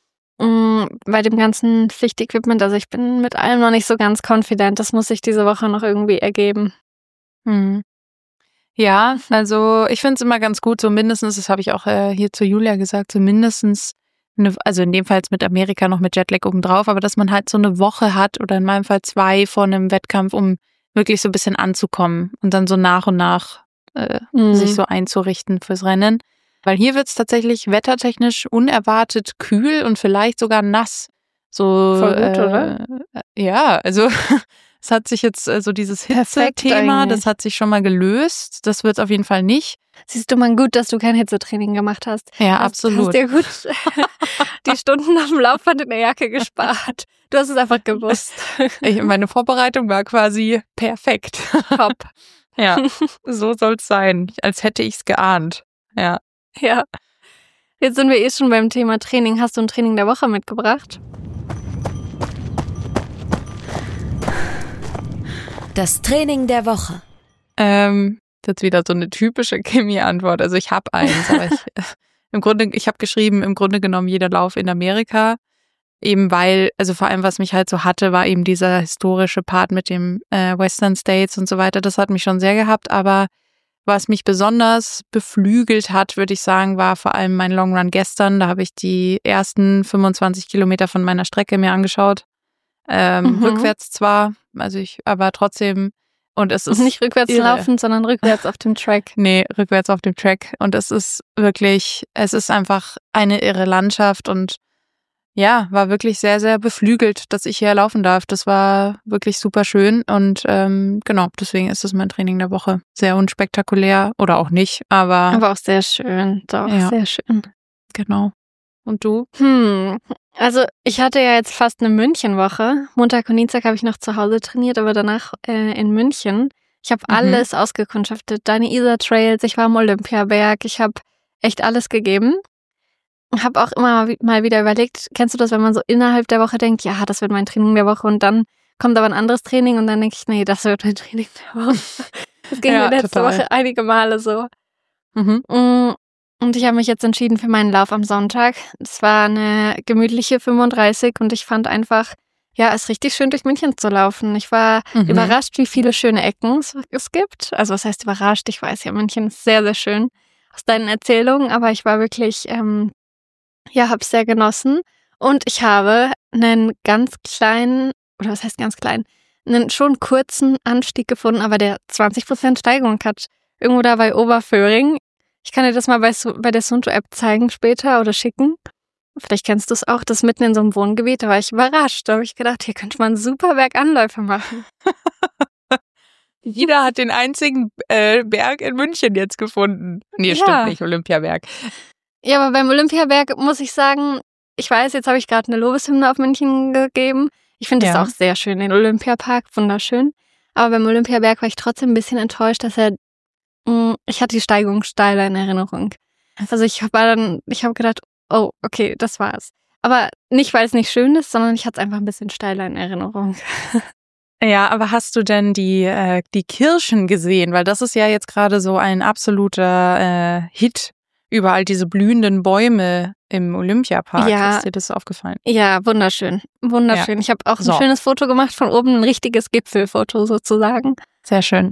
Bei dem ganzen Pflichtequipment, also ich bin mit allem noch nicht so ganz confident. Das muss sich diese Woche noch irgendwie ergeben. Ja, also ich finde es immer ganz gut, so mindestens, das habe ich auch hier zu Julia gesagt, so mindestens, also in dem Fall jetzt mit Amerika noch mit Jetlag obendrauf, aber dass man halt so eine Woche hat oder in meinem Fall 2 vor einem Wettkampf, um wirklich so ein bisschen anzukommen und dann so nach und nach sich so einzurichten fürs Rennen. Weil hier wird es tatsächlich wettertechnisch unerwartet kühl und vielleicht sogar nass. So, voll gut, oder? Ja, also es hat sich jetzt so dieses Hitze-Thema, das hat sich schon mal gelöst. Das wird auf jeden Fall nicht. Siehst du mal gut, dass du kein Hitzetraining gemacht hast. Ja, absolut. Du hast dir gut die Stunden auf dem Laufband in der Jacke gespart. Du hast es einfach gewusst. Meine Vorbereitung war quasi perfekt. Top. Ja, so soll's sein, als hätte ich's geahnt. Ja. Ja. Jetzt sind wir schon beim Thema Training. Hast du ein Training der Woche mitgebracht? Das Training der Woche. Das ist wieder so eine typische Kimi-Antwort. Also ich habe eins, aber ich habe geschrieben, im Grunde genommen jeder Lauf in Amerika. Eben weil, also vor allem, was mich halt so hatte, war eben dieser historische Part mit dem Western States und so weiter. Das hat mich schon sehr gehabt, aber was mich besonders beflügelt hat, würde ich sagen, war vor allem mein Long Run gestern. Da habe ich die ersten 25 Kilometer von meiner Strecke mir angeschaut. Rückwärts zwar, aber trotzdem. Und es ist nicht rückwärts laufend, sondern rückwärts auf dem Track. Nee, rückwärts auf dem Track. Und es ist einfach eine irre Landschaft und ja, war wirklich sehr, sehr beflügelt, dass ich hier laufen darf. Das war wirklich super schön und genau, deswegen ist es mein Training der Woche. Sehr unspektakulär oder auch nicht, aber auch sehr schön. Doch, ja. Sehr schön. Genau. Und du? Also ich hatte ja jetzt fast eine München-Woche. Montag und Dienstag habe ich noch zu Hause trainiert, aber danach in München. Ich habe alles ausgekundschaftet. Deine Isar-Trails, ich war am Olympiaberg, ich habe echt alles gegeben. Habe auch immer mal wieder überlegt, kennst du das, wenn man so innerhalb der Woche denkt, ja, das wird mein Training der Woche und dann kommt aber ein anderes Training und dann denke ich, nee, das wird mein Training der Woche. Das ging mir letzte Woche einige Male so. Und ich habe mich jetzt entschieden für meinen Lauf am Sonntag. Es war eine gemütliche 35 und ich fand einfach, ja, es ist richtig schön, durch München zu laufen. Ich war überrascht, wie viele schöne Ecken es gibt. Also was heißt überrascht? Ich weiß ja, München ist sehr, sehr schön aus deinen Erzählungen, aber ich war wirklich, habe es sehr genossen. Und ich habe einen ganz kleinen, oder was heißt ganz klein, einen schon kurzen Anstieg gefunden, aber der 20% Steigung hat. Irgendwo da bei Oberföhring. Ich kann dir das mal bei der Sunto-App zeigen später oder schicken. Vielleicht kennst du es auch, das ist mitten in so einem Wohngebiet. Da war ich überrascht. Da habe ich gedacht, hier könnte man super Berganläufe machen. Jeder hat den einzigen Berg in München jetzt gefunden. Nee, stimmt nicht, Olympiaberg. Ja, aber beim Olympiaberg muss ich sagen, ich weiß, jetzt habe ich gerade eine Lobeshymne auf München gegeben. Ich finde es auch sehr schön, den Olympiapark, wunderschön. Aber beim Olympiaberg war ich trotzdem ein bisschen enttäuscht, dass ich hatte die Steigung steiler in Erinnerung. Also ich habe gedacht, oh, okay, das war's. Aber nicht, weil es nicht schön ist, sondern ich hatte es einfach ein bisschen steiler in Erinnerung. Ja, aber hast du denn die Kirschen gesehen? Weil das ist ja jetzt gerade so ein absoluter Hit. Überall diese blühenden Bäume im Olympiapark. Ja. Ist dir das aufgefallen? Ja, wunderschön. Wunderschön. Ja. Ich habe auch ein schönes Foto gemacht von oben, ein richtiges Gipfelfoto sozusagen. Sehr schön.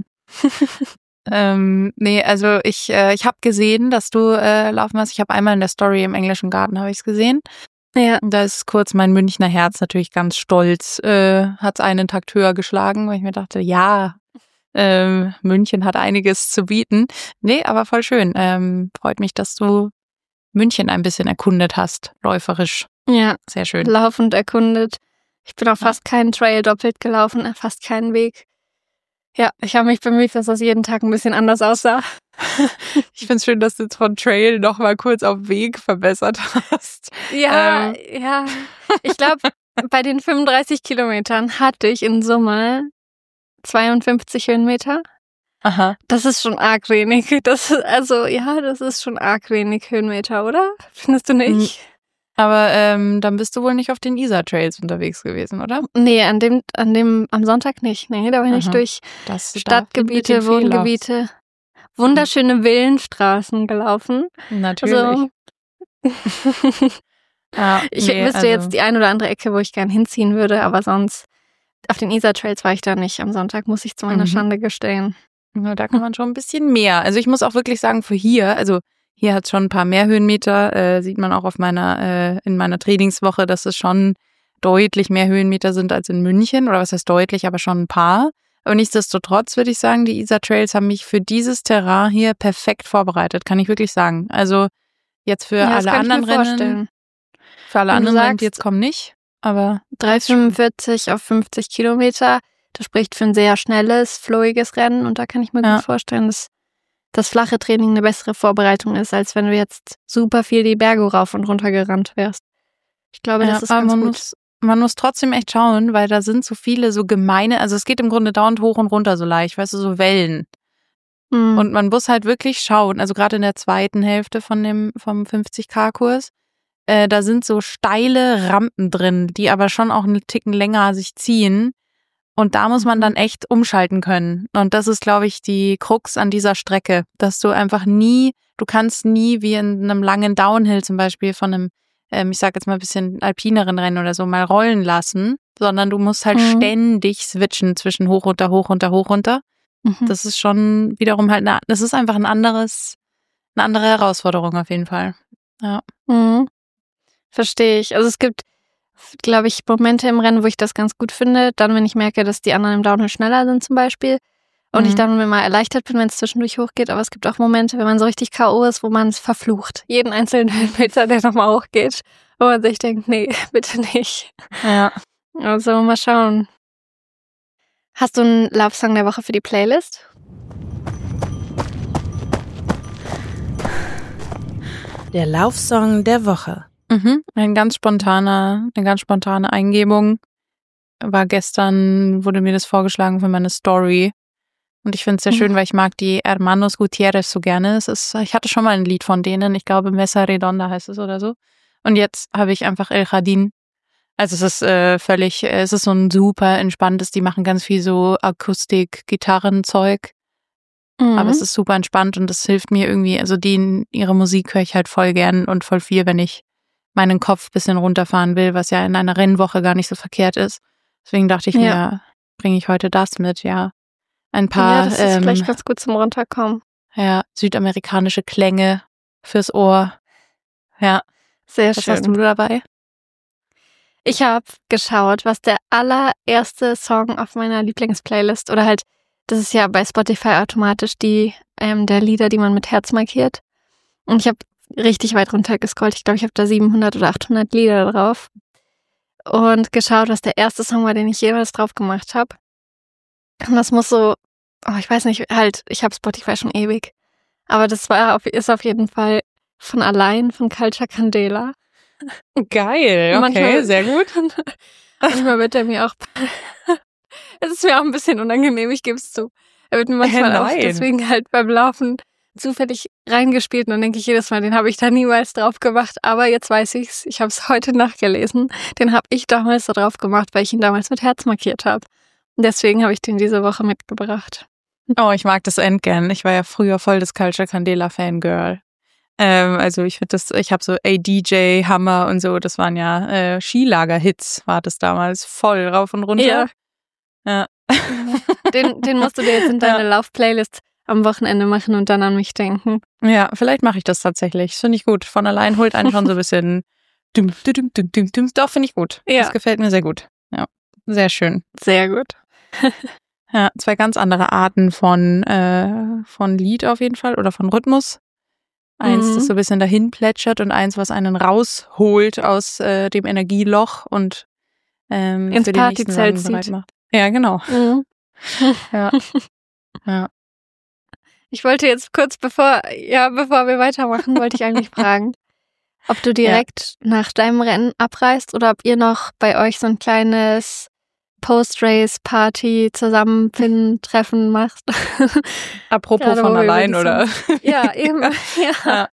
Nee, also ich habe gesehen, dass du laufen hast. Ich habe einmal in der Story im Englischen Garten habe ich es gesehen. Ja. Da ist kurz mein Münchner Herz natürlich ganz stolz, hat einen Takt höher geschlagen, weil ich mir dachte, ja, München hat einiges zu bieten. Nee, aber voll schön. Freut mich, dass du München ein bisschen erkundet hast, läuferisch. Ja. Sehr schön. Laufend erkundet. Ich bin auch fast keinen Trail doppelt gelaufen, fast keinen Weg. Ja, ich habe mich bemüht, dass das jeden Tag ein bisschen anders aussah. Ich finde es schön, dass du jetzt von Trail noch mal kurz auf Weg verbessert hast. Ja, ja. Ich glaube, bei den 35 Kilometern hatte ich in Summe 52 Höhenmeter. Aha. Das ist schon arg wenig. Das ist schon arg wenig Höhenmeter, oder? Findest du nicht? Aber dann bist du wohl nicht auf den Isar-Trails unterwegs gewesen, oder? Nee, am Sonntag nicht. Nee, da bin ich durch Stadtgebiete, Wohngebiete, wunderschöne Villenstraßen gelaufen. Natürlich. Also, ich wüsste jetzt die ein oder andere Ecke, wo ich gern hinziehen würde, aber sonst auf den Isar-Trails war ich da nicht. Am Sonntag muss ich zu meiner Schande gestehen. Ja, da kann man schon ein bisschen mehr. Also ich muss auch wirklich sagen, für hier hat es schon ein paar mehr Höhenmeter, sieht man auch in meiner Trainingswoche, dass es schon deutlich mehr Höhenmeter sind als in München. Oder was heißt deutlich, aber schon ein paar. Aber nichtsdestotrotz würde ich sagen, die Isar-Trails haben mich für dieses Terrain hier perfekt vorbereitet, kann ich wirklich sagen. Also jetzt für alle anderen Rennen. Für alle anderen Rennen, die jetzt kommen, nicht. Aber 3,45 auf 50 Kilometer, das spricht für ein sehr schnelles, flowiges Rennen. Und da kann ich mir gut vorstellen, dass das flache Training eine bessere Vorbereitung ist, als wenn du jetzt super viel die Berge rauf und runter gerannt wärst. Ich glaube, das ist ganz gut. Man muss trotzdem echt schauen, weil da sind so viele so gemeine, also es geht im Grunde dauernd hoch und runter so leicht, weißt du, so Wellen. Und man muss halt wirklich schauen, also gerade in der zweiten Hälfte vom 50K-Kurs, da sind so steile Rampen drin, die aber schon auch einen Ticken länger sich ziehen. Und da muss man dann echt umschalten können. Und das ist, glaube ich, die Krux an dieser Strecke, dass du kannst nie wie in einem langen Downhill zum Beispiel von einem, ich sag jetzt mal ein bisschen alpineren Rennen oder so, mal rollen lassen, sondern du musst halt ständig switchen zwischen hoch, runter, hoch, runter, hoch, runter. Das ist schon wiederum halt das ist einfach eine andere Herausforderung auf jeden Fall. Ja. Verstehe ich. Also es gibt, glaube ich, Momente im Rennen, wo ich das ganz gut finde. Dann, wenn ich merke, dass die anderen im Downhill schneller sind zum Beispiel. Und ich dann immer erleichtert bin, wenn es zwischendurch hochgeht. Aber es gibt auch Momente, wenn man so richtig K.O. ist, wo man es verflucht. Jeden einzelnen Höhenmeter, der nochmal hochgeht. Wo man sich denkt, nee, bitte nicht. Ja. Also mal schauen. Hast du einen Laufsong der Woche für die Playlist? Der Laufsong der Woche. Eine ganz spontane Eingebung war gestern, wurde mir das vorgeschlagen für meine Story. Und ich finde es sehr schön, weil ich mag die Hermanos Gutierrez so gerne. Ich hatte schon mal ein Lied von denen, ich glaube Mesa Redonda heißt es oder so. Und jetzt habe ich einfach El Jardín. Also es ist so ein super entspanntes, die machen ganz viel so Akustik-Gitarrenzeug. Aber es ist super entspannt und das hilft mir irgendwie, also ihre Musik höre ich halt voll gern und voll viel, wenn ich meinen Kopf ein bisschen runterfahren will, was ja in einer Rennwoche gar nicht so verkehrt ist. Deswegen dachte ich mir, bringe ich heute das mit, ja. Ein paar, das ist vielleicht ganz gut zum Runterkommen. Ja, südamerikanische Klänge fürs Ohr. Ja. Sehr schön. Was hast du dabei? Ich habe geschaut, was der allererste Song auf meiner Lieblingsplaylist oder halt, das ist ja bei Spotify automatisch der Lieder, die man mit Herz markiert. Und ich habe richtig weit runter gescrollt. Ich glaube, ich habe da 700 oder 800 Lieder drauf. Und geschaut, was der erste Song war, den ich jeweils drauf gemacht habe. Und das muss so, ich weiß nicht, halt, ich habe Spotify schon ewig. Aber das ist auf jeden Fall von Allein, von Culture Candela. Geil, okay, manchmal, sehr gut. Manchmal wird er mir auch, es ist mir auch ein bisschen unangenehm, ich gebe es zu. Er wird mir manchmal auch deswegen halt beim Laufen zufällig reingespielt und dann denke ich jedes Mal, den habe ich da niemals drauf gemacht, aber jetzt weiß ich's, ich habe es heute nachgelesen, den habe ich damals da drauf gemacht, weil ich ihn damals mit Herz markiert habe. Und deswegen habe ich den diese Woche mitgebracht. Oh, ich mag das endgern. Ich war ja früher voll das Culture Candela Fangirl. Also ich habe so ADJ, Hammer und so, das waren ja Skilager-Hits, war das damals voll rauf und runter. Ja. Den musst du dir jetzt in deine Lauf-Playlist am Wochenende machen und dann an mich denken. Ja, vielleicht mache ich das tatsächlich. Das finde ich gut. Von allein holt einen schon so ein bisschen Doch, finde ich gut. Ja. Das gefällt mir sehr gut. Ja, sehr schön. Sehr gut. Ja, 2 ganz andere Arten von Lied auf jeden Fall oder von Rhythmus. Eins, das so ein bisschen dahin plätschert und eins, was einen rausholt aus dem Energieloch und ins für den nächsten Run bereit macht. Ja, genau. Ja. Ja. Ich wollte jetzt kurz, bevor wir weitermachen, wollte ich eigentlich fragen, ob du direkt nach deinem Rennen abreist oder ob ihr noch bei euch so ein kleines Post-Race-Party zusammenfinden, Treffen macht. Apropos gerade, von allein, oder? Ja, eben. Ja.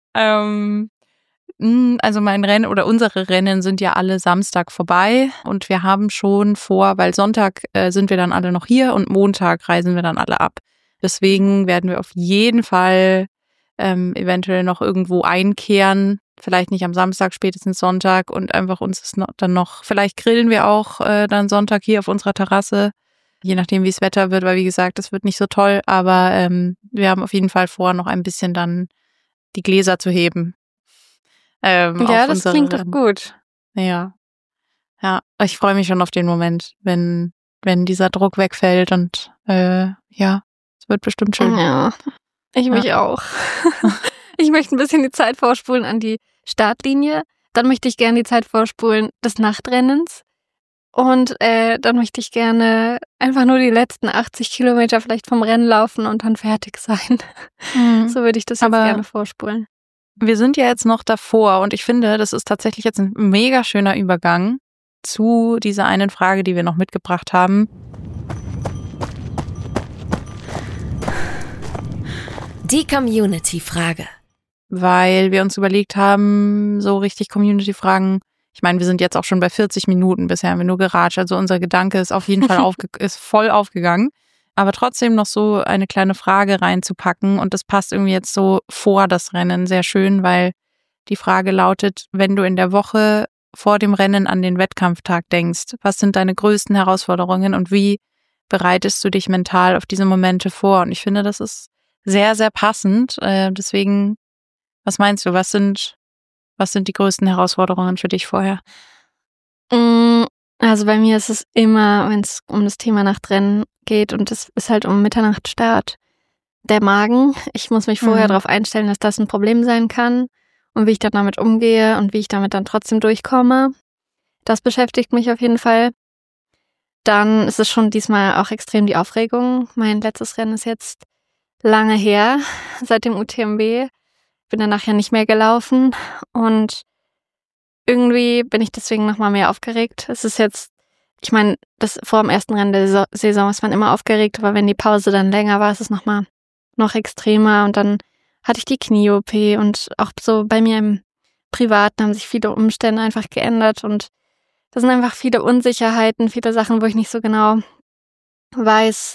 Also mein Rennen oder unsere Rennen sind ja alle Samstag vorbei und wir haben schon vor, weil Sonntag sind wir dann alle noch hier und Montag reisen wir dann alle ab. Deswegen werden wir auf jeden Fall eventuell noch irgendwo einkehren, vielleicht nicht am Samstag, spätestens Sonntag und einfach uns dann noch, vielleicht grillen wir auch dann Sonntag hier auf unserer Terrasse, je nachdem wie das Wetter wird, weil wie gesagt, es wird nicht so toll, aber wir haben auf jeden Fall vor, noch ein bisschen dann die Gläser zu heben. Ja, das klingt doch gut. Ja. Ja, ich freue mich schon auf den Moment, wenn dieser Druck wegfällt und es wird bestimmt schön. Ja, ich mich auch. Ich möchte ein bisschen die Zeit vorspulen an die Startlinie. Dann möchte ich gerne die Zeit vorspulen des Nachtrennens. Und dann möchte ich gerne einfach nur die letzten 80 Kilometer vielleicht vom Rennen laufen und dann fertig sein. So würde ich das jetzt gerne vorspulen. Wir sind ja jetzt noch davor und ich finde, das ist tatsächlich jetzt ein mega schöner Übergang zu dieser einen Frage, die wir noch mitgebracht haben. Die Community-Frage. Weil wir uns überlegt haben, so richtig Community-Fragen, ich meine, wir sind jetzt auch schon bei 40 Minuten, bisher haben wir nur geratscht, also unser Gedanke ist auf jeden Fall ist voll aufgegangen, aber trotzdem noch so eine kleine Frage reinzupacken und das passt irgendwie jetzt so vor das Rennen sehr schön, weil die Frage lautet, wenn du in der Woche vor dem Rennen an den Wettkampftag denkst, was sind deine größten Herausforderungen und wie bereitest du dich mental auf diese Momente vor? Und ich finde, das ist sehr, sehr passend. Deswegen, was meinst du? Was sind die größten Herausforderungen für dich vorher? Also bei mir ist es immer, wenn es um das Thema Nachtrennen geht und es ist halt um Mitternacht Start, der Magen. Ich muss mich vorher darauf einstellen, dass das ein Problem sein kann und wie ich dann damit umgehe und wie ich damit dann trotzdem durchkomme. Das beschäftigt mich auf jeden Fall. Dann ist es schon diesmal auch extrem die Aufregung. Mein letztes Rennen ist jetzt lange her, seit dem UTMB. Bin danach ja nicht mehr gelaufen und irgendwie bin ich deswegen nochmal mehr aufgeregt. Es ist jetzt, ich meine, das vor dem ersten Rennen der Saison ist man immer aufgeregt, aber wenn die Pause dann länger war, ist es noch extremer. Und dann hatte ich die Knie-OP und auch so bei mir im Privaten haben sich viele Umstände einfach geändert und da sind einfach viele Unsicherheiten, viele Sachen, wo ich nicht so genau weiß,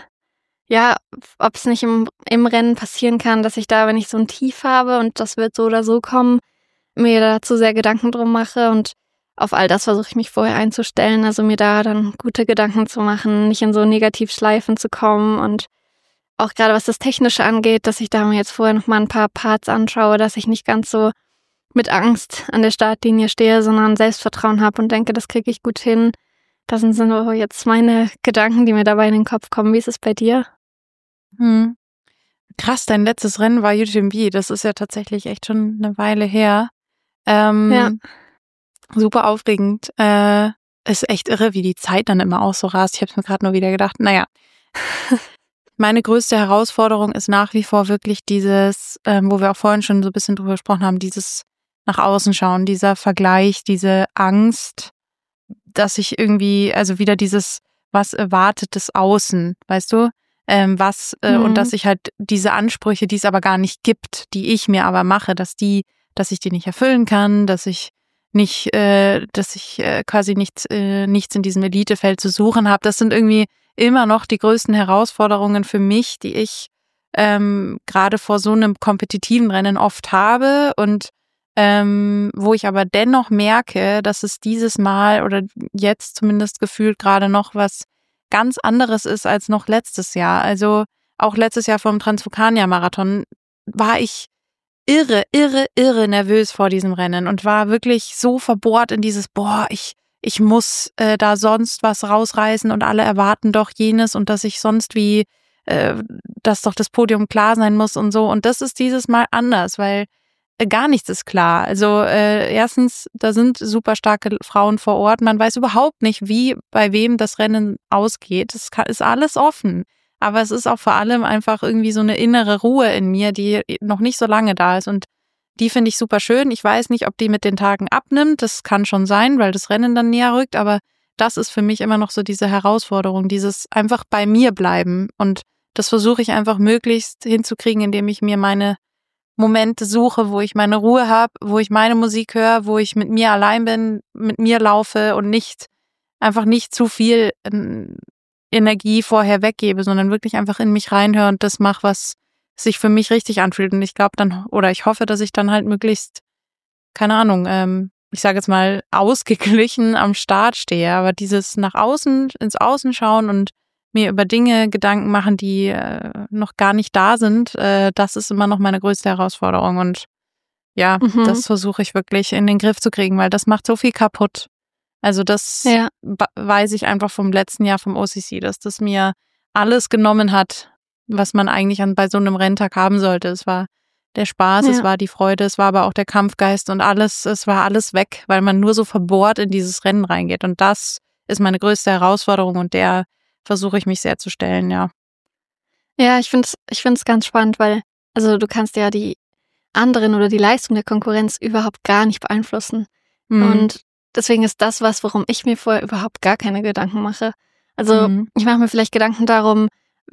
ob es nicht im Rennen passieren kann, dass ich da, wenn ich so ein Tief habe und das wird so oder so kommen, mir dazu sehr Gedanken drum mache und auf all das versuche ich mich vorher einzustellen, also mir da dann gute Gedanken zu machen, nicht in so Negativschleifen zu kommen und auch gerade was das Technische angeht, dass ich da mir jetzt vorher noch mal ein paar Parts anschaue, dass ich nicht ganz so mit Angst an der Startlinie stehe, sondern Selbstvertrauen habe und denke, das kriege ich gut hin. Das sind so jetzt meine Gedanken, die mir dabei in den Kopf kommen. Wie ist es bei dir? Krass, dein letztes Rennen war UTMB. Das ist ja tatsächlich echt schon eine Weile her. Super aufregend. Ist echt irre, wie die Zeit dann immer auch so rast. Ich habe mir gerade nur wieder gedacht, naja. Meine größte Herausforderung ist nach wie vor wirklich dieses, wo wir auch vorhin schon so ein bisschen drüber gesprochen haben, dieses nach außen schauen, dieser Vergleich, diese Angst, dass ich irgendwie, also wieder dieses, was erwartet das Außen, weißt du? Und dass ich halt diese Ansprüche, die es aber gar nicht gibt, die ich mir aber mache, dass ich die nicht erfüllen kann, dass ich quasi nichts in diesem Elitefeld zu suchen habe. Das sind irgendwie immer noch die größten Herausforderungen für mich, die ich gerade vor so einem kompetitiven Rennen oft habe und wo ich aber dennoch merke, dass es dieses Mal oder jetzt zumindest gefühlt gerade noch was ganz anderes ist als noch letztes Jahr. Also auch letztes Jahr vom Transvulkania-Marathon war ich irre nervös vor diesem Rennen und war wirklich so verbohrt in dieses, ich muss da sonst was rausreißen und alle erwarten doch jenes und dass ich sonst dass doch das Podium klar sein muss und so. Und das ist dieses Mal anders, weil gar nichts ist klar. Also erstens, da sind super starke Frauen vor Ort. Man weiß überhaupt nicht, wie bei wem das Rennen ausgeht. Es ist alles offen. Aber es ist auch vor allem einfach irgendwie so eine innere Ruhe in mir, die noch nicht so lange da ist. Und die finde ich super schön. Ich weiß nicht, ob die mit den Tagen abnimmt. Das kann schon sein, weil das Rennen dann näher rückt. Aber das ist für mich immer noch so diese Herausforderung, dieses einfach bei mir bleiben. Und das versuche ich einfach möglichst hinzukriegen, indem ich mir meine Momente suche, wo ich meine Ruhe habe, wo ich meine Musik höre, wo ich mit mir allein bin, mit mir laufe und einfach nicht zu viel Energie vorher weggebe, sondern wirklich einfach in mich reinhöre und das mache, was sich für mich richtig anfühlt. Und ich glaube dann, oder ich hoffe, dass ich dann halt möglichst, keine Ahnung, ich sage jetzt mal, ausgeglichen am Start stehe. Aber dieses nach außen, ins Außen schauen und mir über Dinge Gedanken machen, die noch gar nicht da sind, das ist immer noch meine größte Herausforderung. Und ja, das versuche ich wirklich in den Griff zu kriegen, weil das macht so viel kaputt. Also das weiß ich einfach vom letzten Jahr vom OCC, dass das mir alles genommen hat, was man eigentlich bei so einem Renntag haben sollte. Es war der Spaß, es war die Freude, es war aber auch der Kampfgeist und es war alles weg, weil man nur so verbohrt in dieses Rennen reingeht. Und das ist meine größte Herausforderung und der versuche ich mich sehr zu stellen, ja. Ja, ich find's ganz spannend, weil, also du kannst ja die anderen oder die Leistung der Konkurrenz überhaupt gar nicht beeinflussen. Und deswegen ist das worum ich mir vorher überhaupt gar keine Gedanken mache. Also ich mache mir vielleicht Gedanken darum,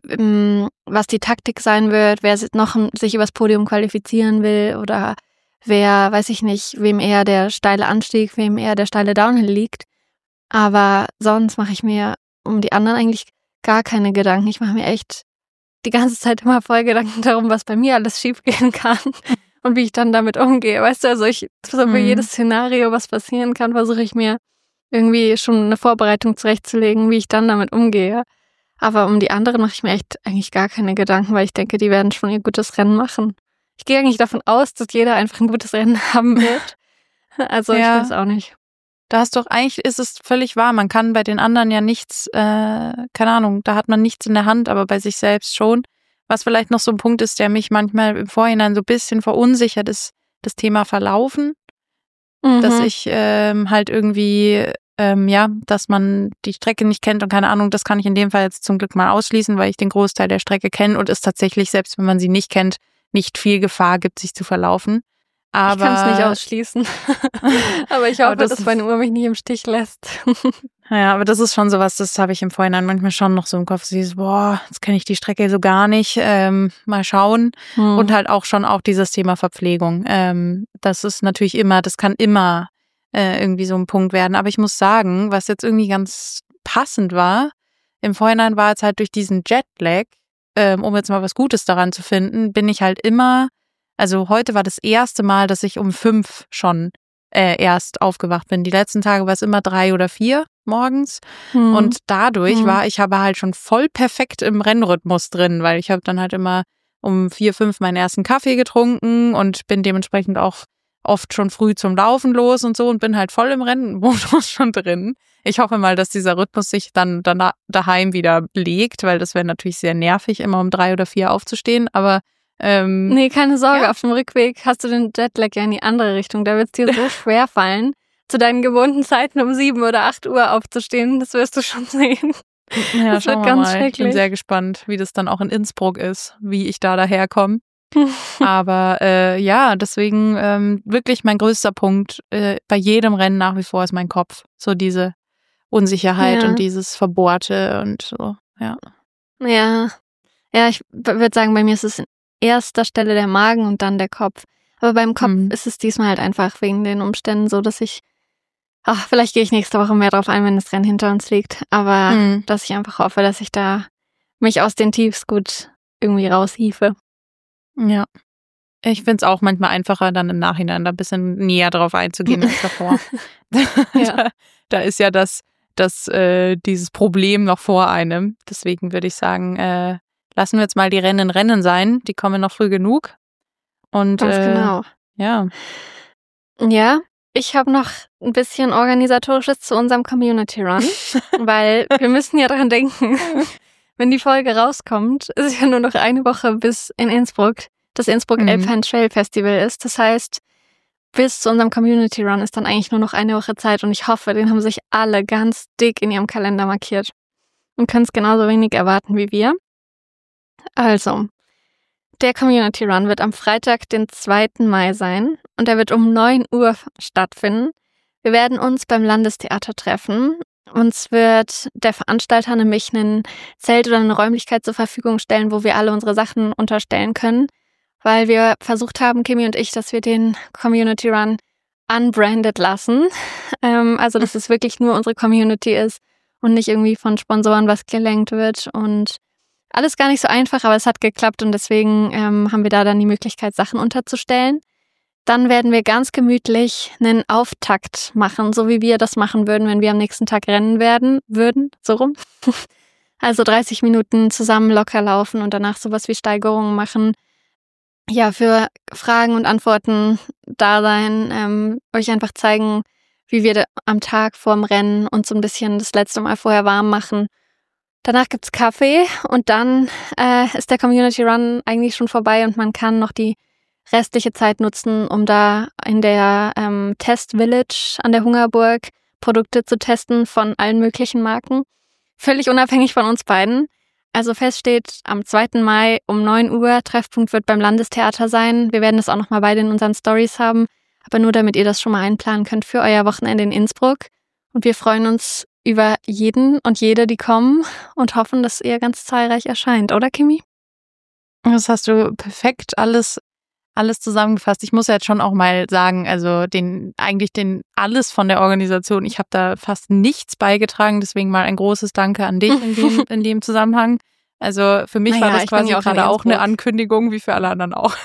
was die Taktik sein wird, wer noch sich übers Podium qualifizieren will oder wer, weiß ich nicht, wem eher der steile Anstieg, wem eher der steile Downhill liegt. Aber sonst mache ich mir um die anderen eigentlich gar keine Gedanken. Ich mache mir echt die ganze Zeit immer voll Gedanken darum, was bei mir alles schiefgehen kann und wie ich dann damit umgehe. Weißt du, also für jedes Szenario, was passieren kann, versuche ich mir irgendwie schon eine Vorbereitung zurechtzulegen, wie ich dann damit umgehe. Aber um die anderen mache ich mir echt eigentlich gar keine Gedanken, weil ich denke, die werden schon ihr gutes Rennen machen. Ich gehe eigentlich davon aus, dass jeder einfach ein gutes Rennen haben wird. Also ich weiß auch nicht. Da eigentlich ist es völlig wahr. Man kann bei den anderen ja nichts, keine Ahnung, da hat man nichts in der Hand, aber bei sich selbst schon. Was vielleicht noch so ein Punkt ist, der mich manchmal im Vorhinein so ein bisschen verunsichert, ist das Thema Verlaufen. Dass ich halt irgendwie, dass man die Strecke nicht kennt und keine Ahnung, das kann ich in dem Fall jetzt zum Glück mal ausschließen, weil ich den Großteil der Strecke kenne und es tatsächlich, selbst wenn man sie nicht kennt, nicht viel Gefahr gibt, sich zu verlaufen. Aber ich kann es nicht ausschließen. Aber ich hoffe, dass meine Uhr mich nicht im Stich lässt. Ja, aber das ist schon sowas, das habe ich im Vorhinein manchmal schon noch so im Kopf. Dieses, jetzt kenne ich die Strecke so gar nicht. Mal schauen. Und halt auch schon auch dieses Thema Verpflegung. Das ist natürlich immer, das kann immer irgendwie so ein Punkt werden. Aber ich muss sagen, was jetzt irgendwie ganz passend war, im Vorhinein war jetzt halt durch diesen Jetlag, um jetzt mal was Gutes daran zu finden, bin ich halt immer, also heute war das erste Mal, dass ich um 5 schon erst aufgewacht bin. Die letzten Tage war es immer 3 oder 4 morgens. Und dadurch war ich aber halt schon voll perfekt im Rennrhythmus drin, weil ich habe dann halt immer um 4, 5 meinen ersten Kaffee getrunken und bin dementsprechend auch oft schon früh zum Laufen los und so und bin halt voll im Rennmodus schon drin. Ich hoffe mal, dass dieser Rhythmus sich dann daheim wieder legt, weil das wäre natürlich sehr nervig, immer um 3 oder 4 aufzustehen, aber nee, keine Sorge, auf dem Rückweg hast du den Jetlag ja in die andere Richtung. Da wird es dir so schwer fallen, zu deinen gewohnten Zeiten um 7 oder 8 Uhr aufzustehen. Das wirst du schon sehen. Ja, das wird ganz schrecklich. Ich bin sehr gespannt, wie das dann auch in Innsbruck ist, wie ich da daherkomme. Aber deswegen wirklich mein größter Punkt bei jedem Rennen nach wie vor ist mein Kopf. So diese Unsicherheit und dieses Verbohrte und so, ja. Ja, ich würde sagen, bei mir ist es in erster Stelle der Magen und dann der Kopf. Aber beim Kopf ist es diesmal halt einfach wegen den Umständen so, dass vielleicht gehe ich nächste Woche mehr drauf ein, wenn das Rennen hinter uns liegt. Aber dass ich einfach hoffe, dass ich da mich aus den Tiefs gut irgendwie raushiefe. Ja. Ich finde es auch manchmal einfacher, dann im Nachhinein da ein bisschen näher drauf einzugehen als davor. Da ist ja dieses Problem noch vor einem. Deswegen würde ich sagen, lassen wir jetzt mal die Rennen sein. Die kommen noch früh genug. Und, ganz genau. Ja. Ja, ich habe noch ein bisschen Organisatorisches zu unserem Community Run, weil wir müssen ja dran denken, wenn die Folge rauskommt, ist ja nur noch eine Woche bis in Innsbruck das Innsbruck Alpine Trail Festival ist. Das heißt, bis zu unserem Community Run ist dann eigentlich nur noch eine Woche Zeit und ich hoffe, den haben sich alle ganz dick in ihrem Kalender markiert und können es genauso wenig erwarten wie wir. Also, der Community Run wird am Freitag, den 2. Mai sein und er wird um 9 Uhr stattfinden. Wir werden uns beim Landestheater treffen. Uns wird der Veranstalter nämlich ein Zelt oder eine Räumlichkeit zur Verfügung stellen, wo wir alle unsere Sachen unterstellen können, weil wir versucht haben, Kimi und ich, dass wir den Community Run unbranded lassen. Also, dass es wirklich nur unsere Community ist und nicht irgendwie von Sponsoren was gelenkt wird und alles gar nicht so einfach, aber es hat geklappt und deswegen haben wir da dann die Möglichkeit, Sachen unterzustellen. Dann werden wir ganz gemütlich einen Auftakt machen, so wie wir das machen würden, wenn wir am nächsten Tag rennen würden, so rum. Also 30 Minuten zusammen locker laufen und danach sowas wie Steigerungen machen. Ja, für Fragen und Antworten da sein, euch einfach zeigen, wie wir am Tag vorm Rennen uns so ein bisschen das letzte Mal vorher warm machen. Danach gibt's Kaffee und dann ist der Community Run eigentlich schon vorbei und man kann noch die restliche Zeit nutzen, um da in der Test Village an der Hungerburg Produkte zu testen von allen möglichen Marken. Völlig unabhängig von uns beiden. Also fest steht, am 2. Mai um 9 Uhr, Treffpunkt wird beim Landestheater sein. Wir werden das auch nochmal beide in unseren Stories haben, aber nur damit ihr das schon mal einplanen könnt für euer Wochenende in Innsbruck. Und wir freuen uns über jeden und jede, die kommen und hoffen, dass ihr ganz zahlreich erscheint, oder Kimi? Das hast du perfekt alles zusammengefasst. Ich muss ja jetzt schon auch mal sagen, also alles von der Organisation, ich habe da fast nichts beigetragen, deswegen mal ein großes Danke an dich in dem Zusammenhang. Also für mich war das quasi gerade auch eine Ankündigung, wie für alle anderen auch.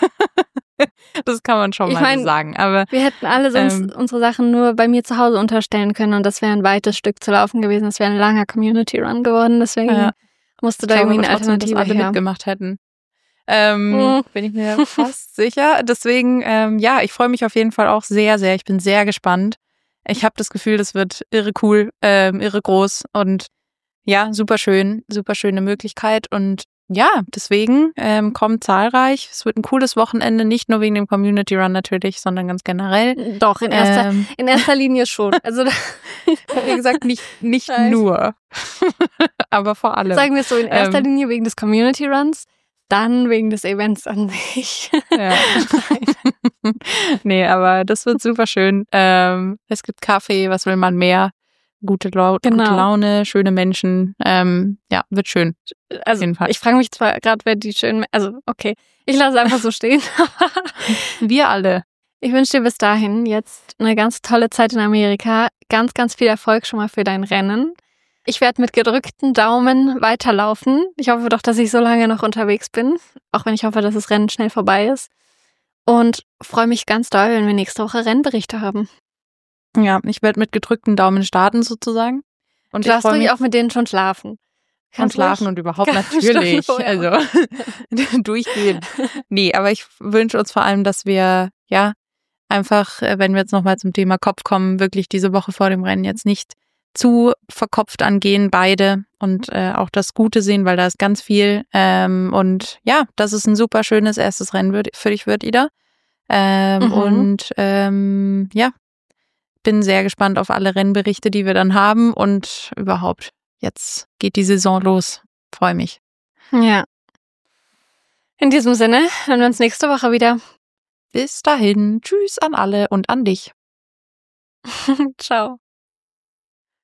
Das kann man schon mal so sagen. Aber wir hätten alle sonst unsere Sachen nur bei mir zu Hause unterstellen können und das wäre ein weites Stück zu laufen gewesen. Das wäre ein langer Community Run geworden, deswegen musste da irgendwie eine Alternative her. Dass alle mitgemacht hätten. Bin ich mir fast sicher. Deswegen, ich freue mich auf jeden Fall auch sehr, sehr. Ich bin sehr gespannt. Ich habe das Gefühl, das wird irre cool, irre groß und ja, super schön, super schöne Möglichkeit. Und ja, deswegen kommt zahlreich. Es wird ein cooles Wochenende, nicht nur wegen dem Community Run natürlich, sondern ganz generell. Doch, in erster Linie schon. Also wie gesagt, nicht nur, aber vor allem. Sagen wir es so, in erster Linie wegen des Community Runs. dann wegen des Events an sich. Ja. Nee, aber das wird super schön. Es gibt Kaffee, was will man mehr? Gute Laune, schöne Menschen. Ja, wird schön. Also auf jeden Fall. Ich frage mich zwar gerade, wer die schönen... Also okay, ich lasse es einfach so stehen. Wir alle. Ich wünsche dir bis dahin jetzt eine ganz tolle Zeit in Amerika. Ganz, ganz viel Erfolg schon mal für dein Rennen. Ich werde mit gedrückten Daumen weiterlaufen. Ich hoffe doch, dass ich so lange noch unterwegs bin. Auch wenn ich hoffe, dass das Rennen schnell vorbei ist. Und freue mich ganz doll, wenn wir nächste Woche Rennberichte haben. Ja, ich werde mit gedrückten Daumen starten sozusagen. Und du darfst ruhig auch mit denen schon schlafen. Und schlafen und überhaupt natürlich. Also durchgehen. Nee, aber ich wünsche uns vor allem, dass wir einfach, wenn wir jetzt nochmal zum Thema Kopf kommen, wirklich diese Woche vor dem Rennen jetzt nicht zu verkopft angehen, beide, und auch das Gute sehen, weil da ist ganz viel. Und ja, dass es ein super schönes erstes Rennen für dich wird, Ida. Und ja, bin sehr gespannt auf alle Rennberichte, die wir dann haben, und überhaupt, jetzt geht die Saison los. Freue mich. Ja. In diesem Sinne, hören wir uns nächste Woche wieder. Bis dahin. Tschüss an alle und an dich. Ciao.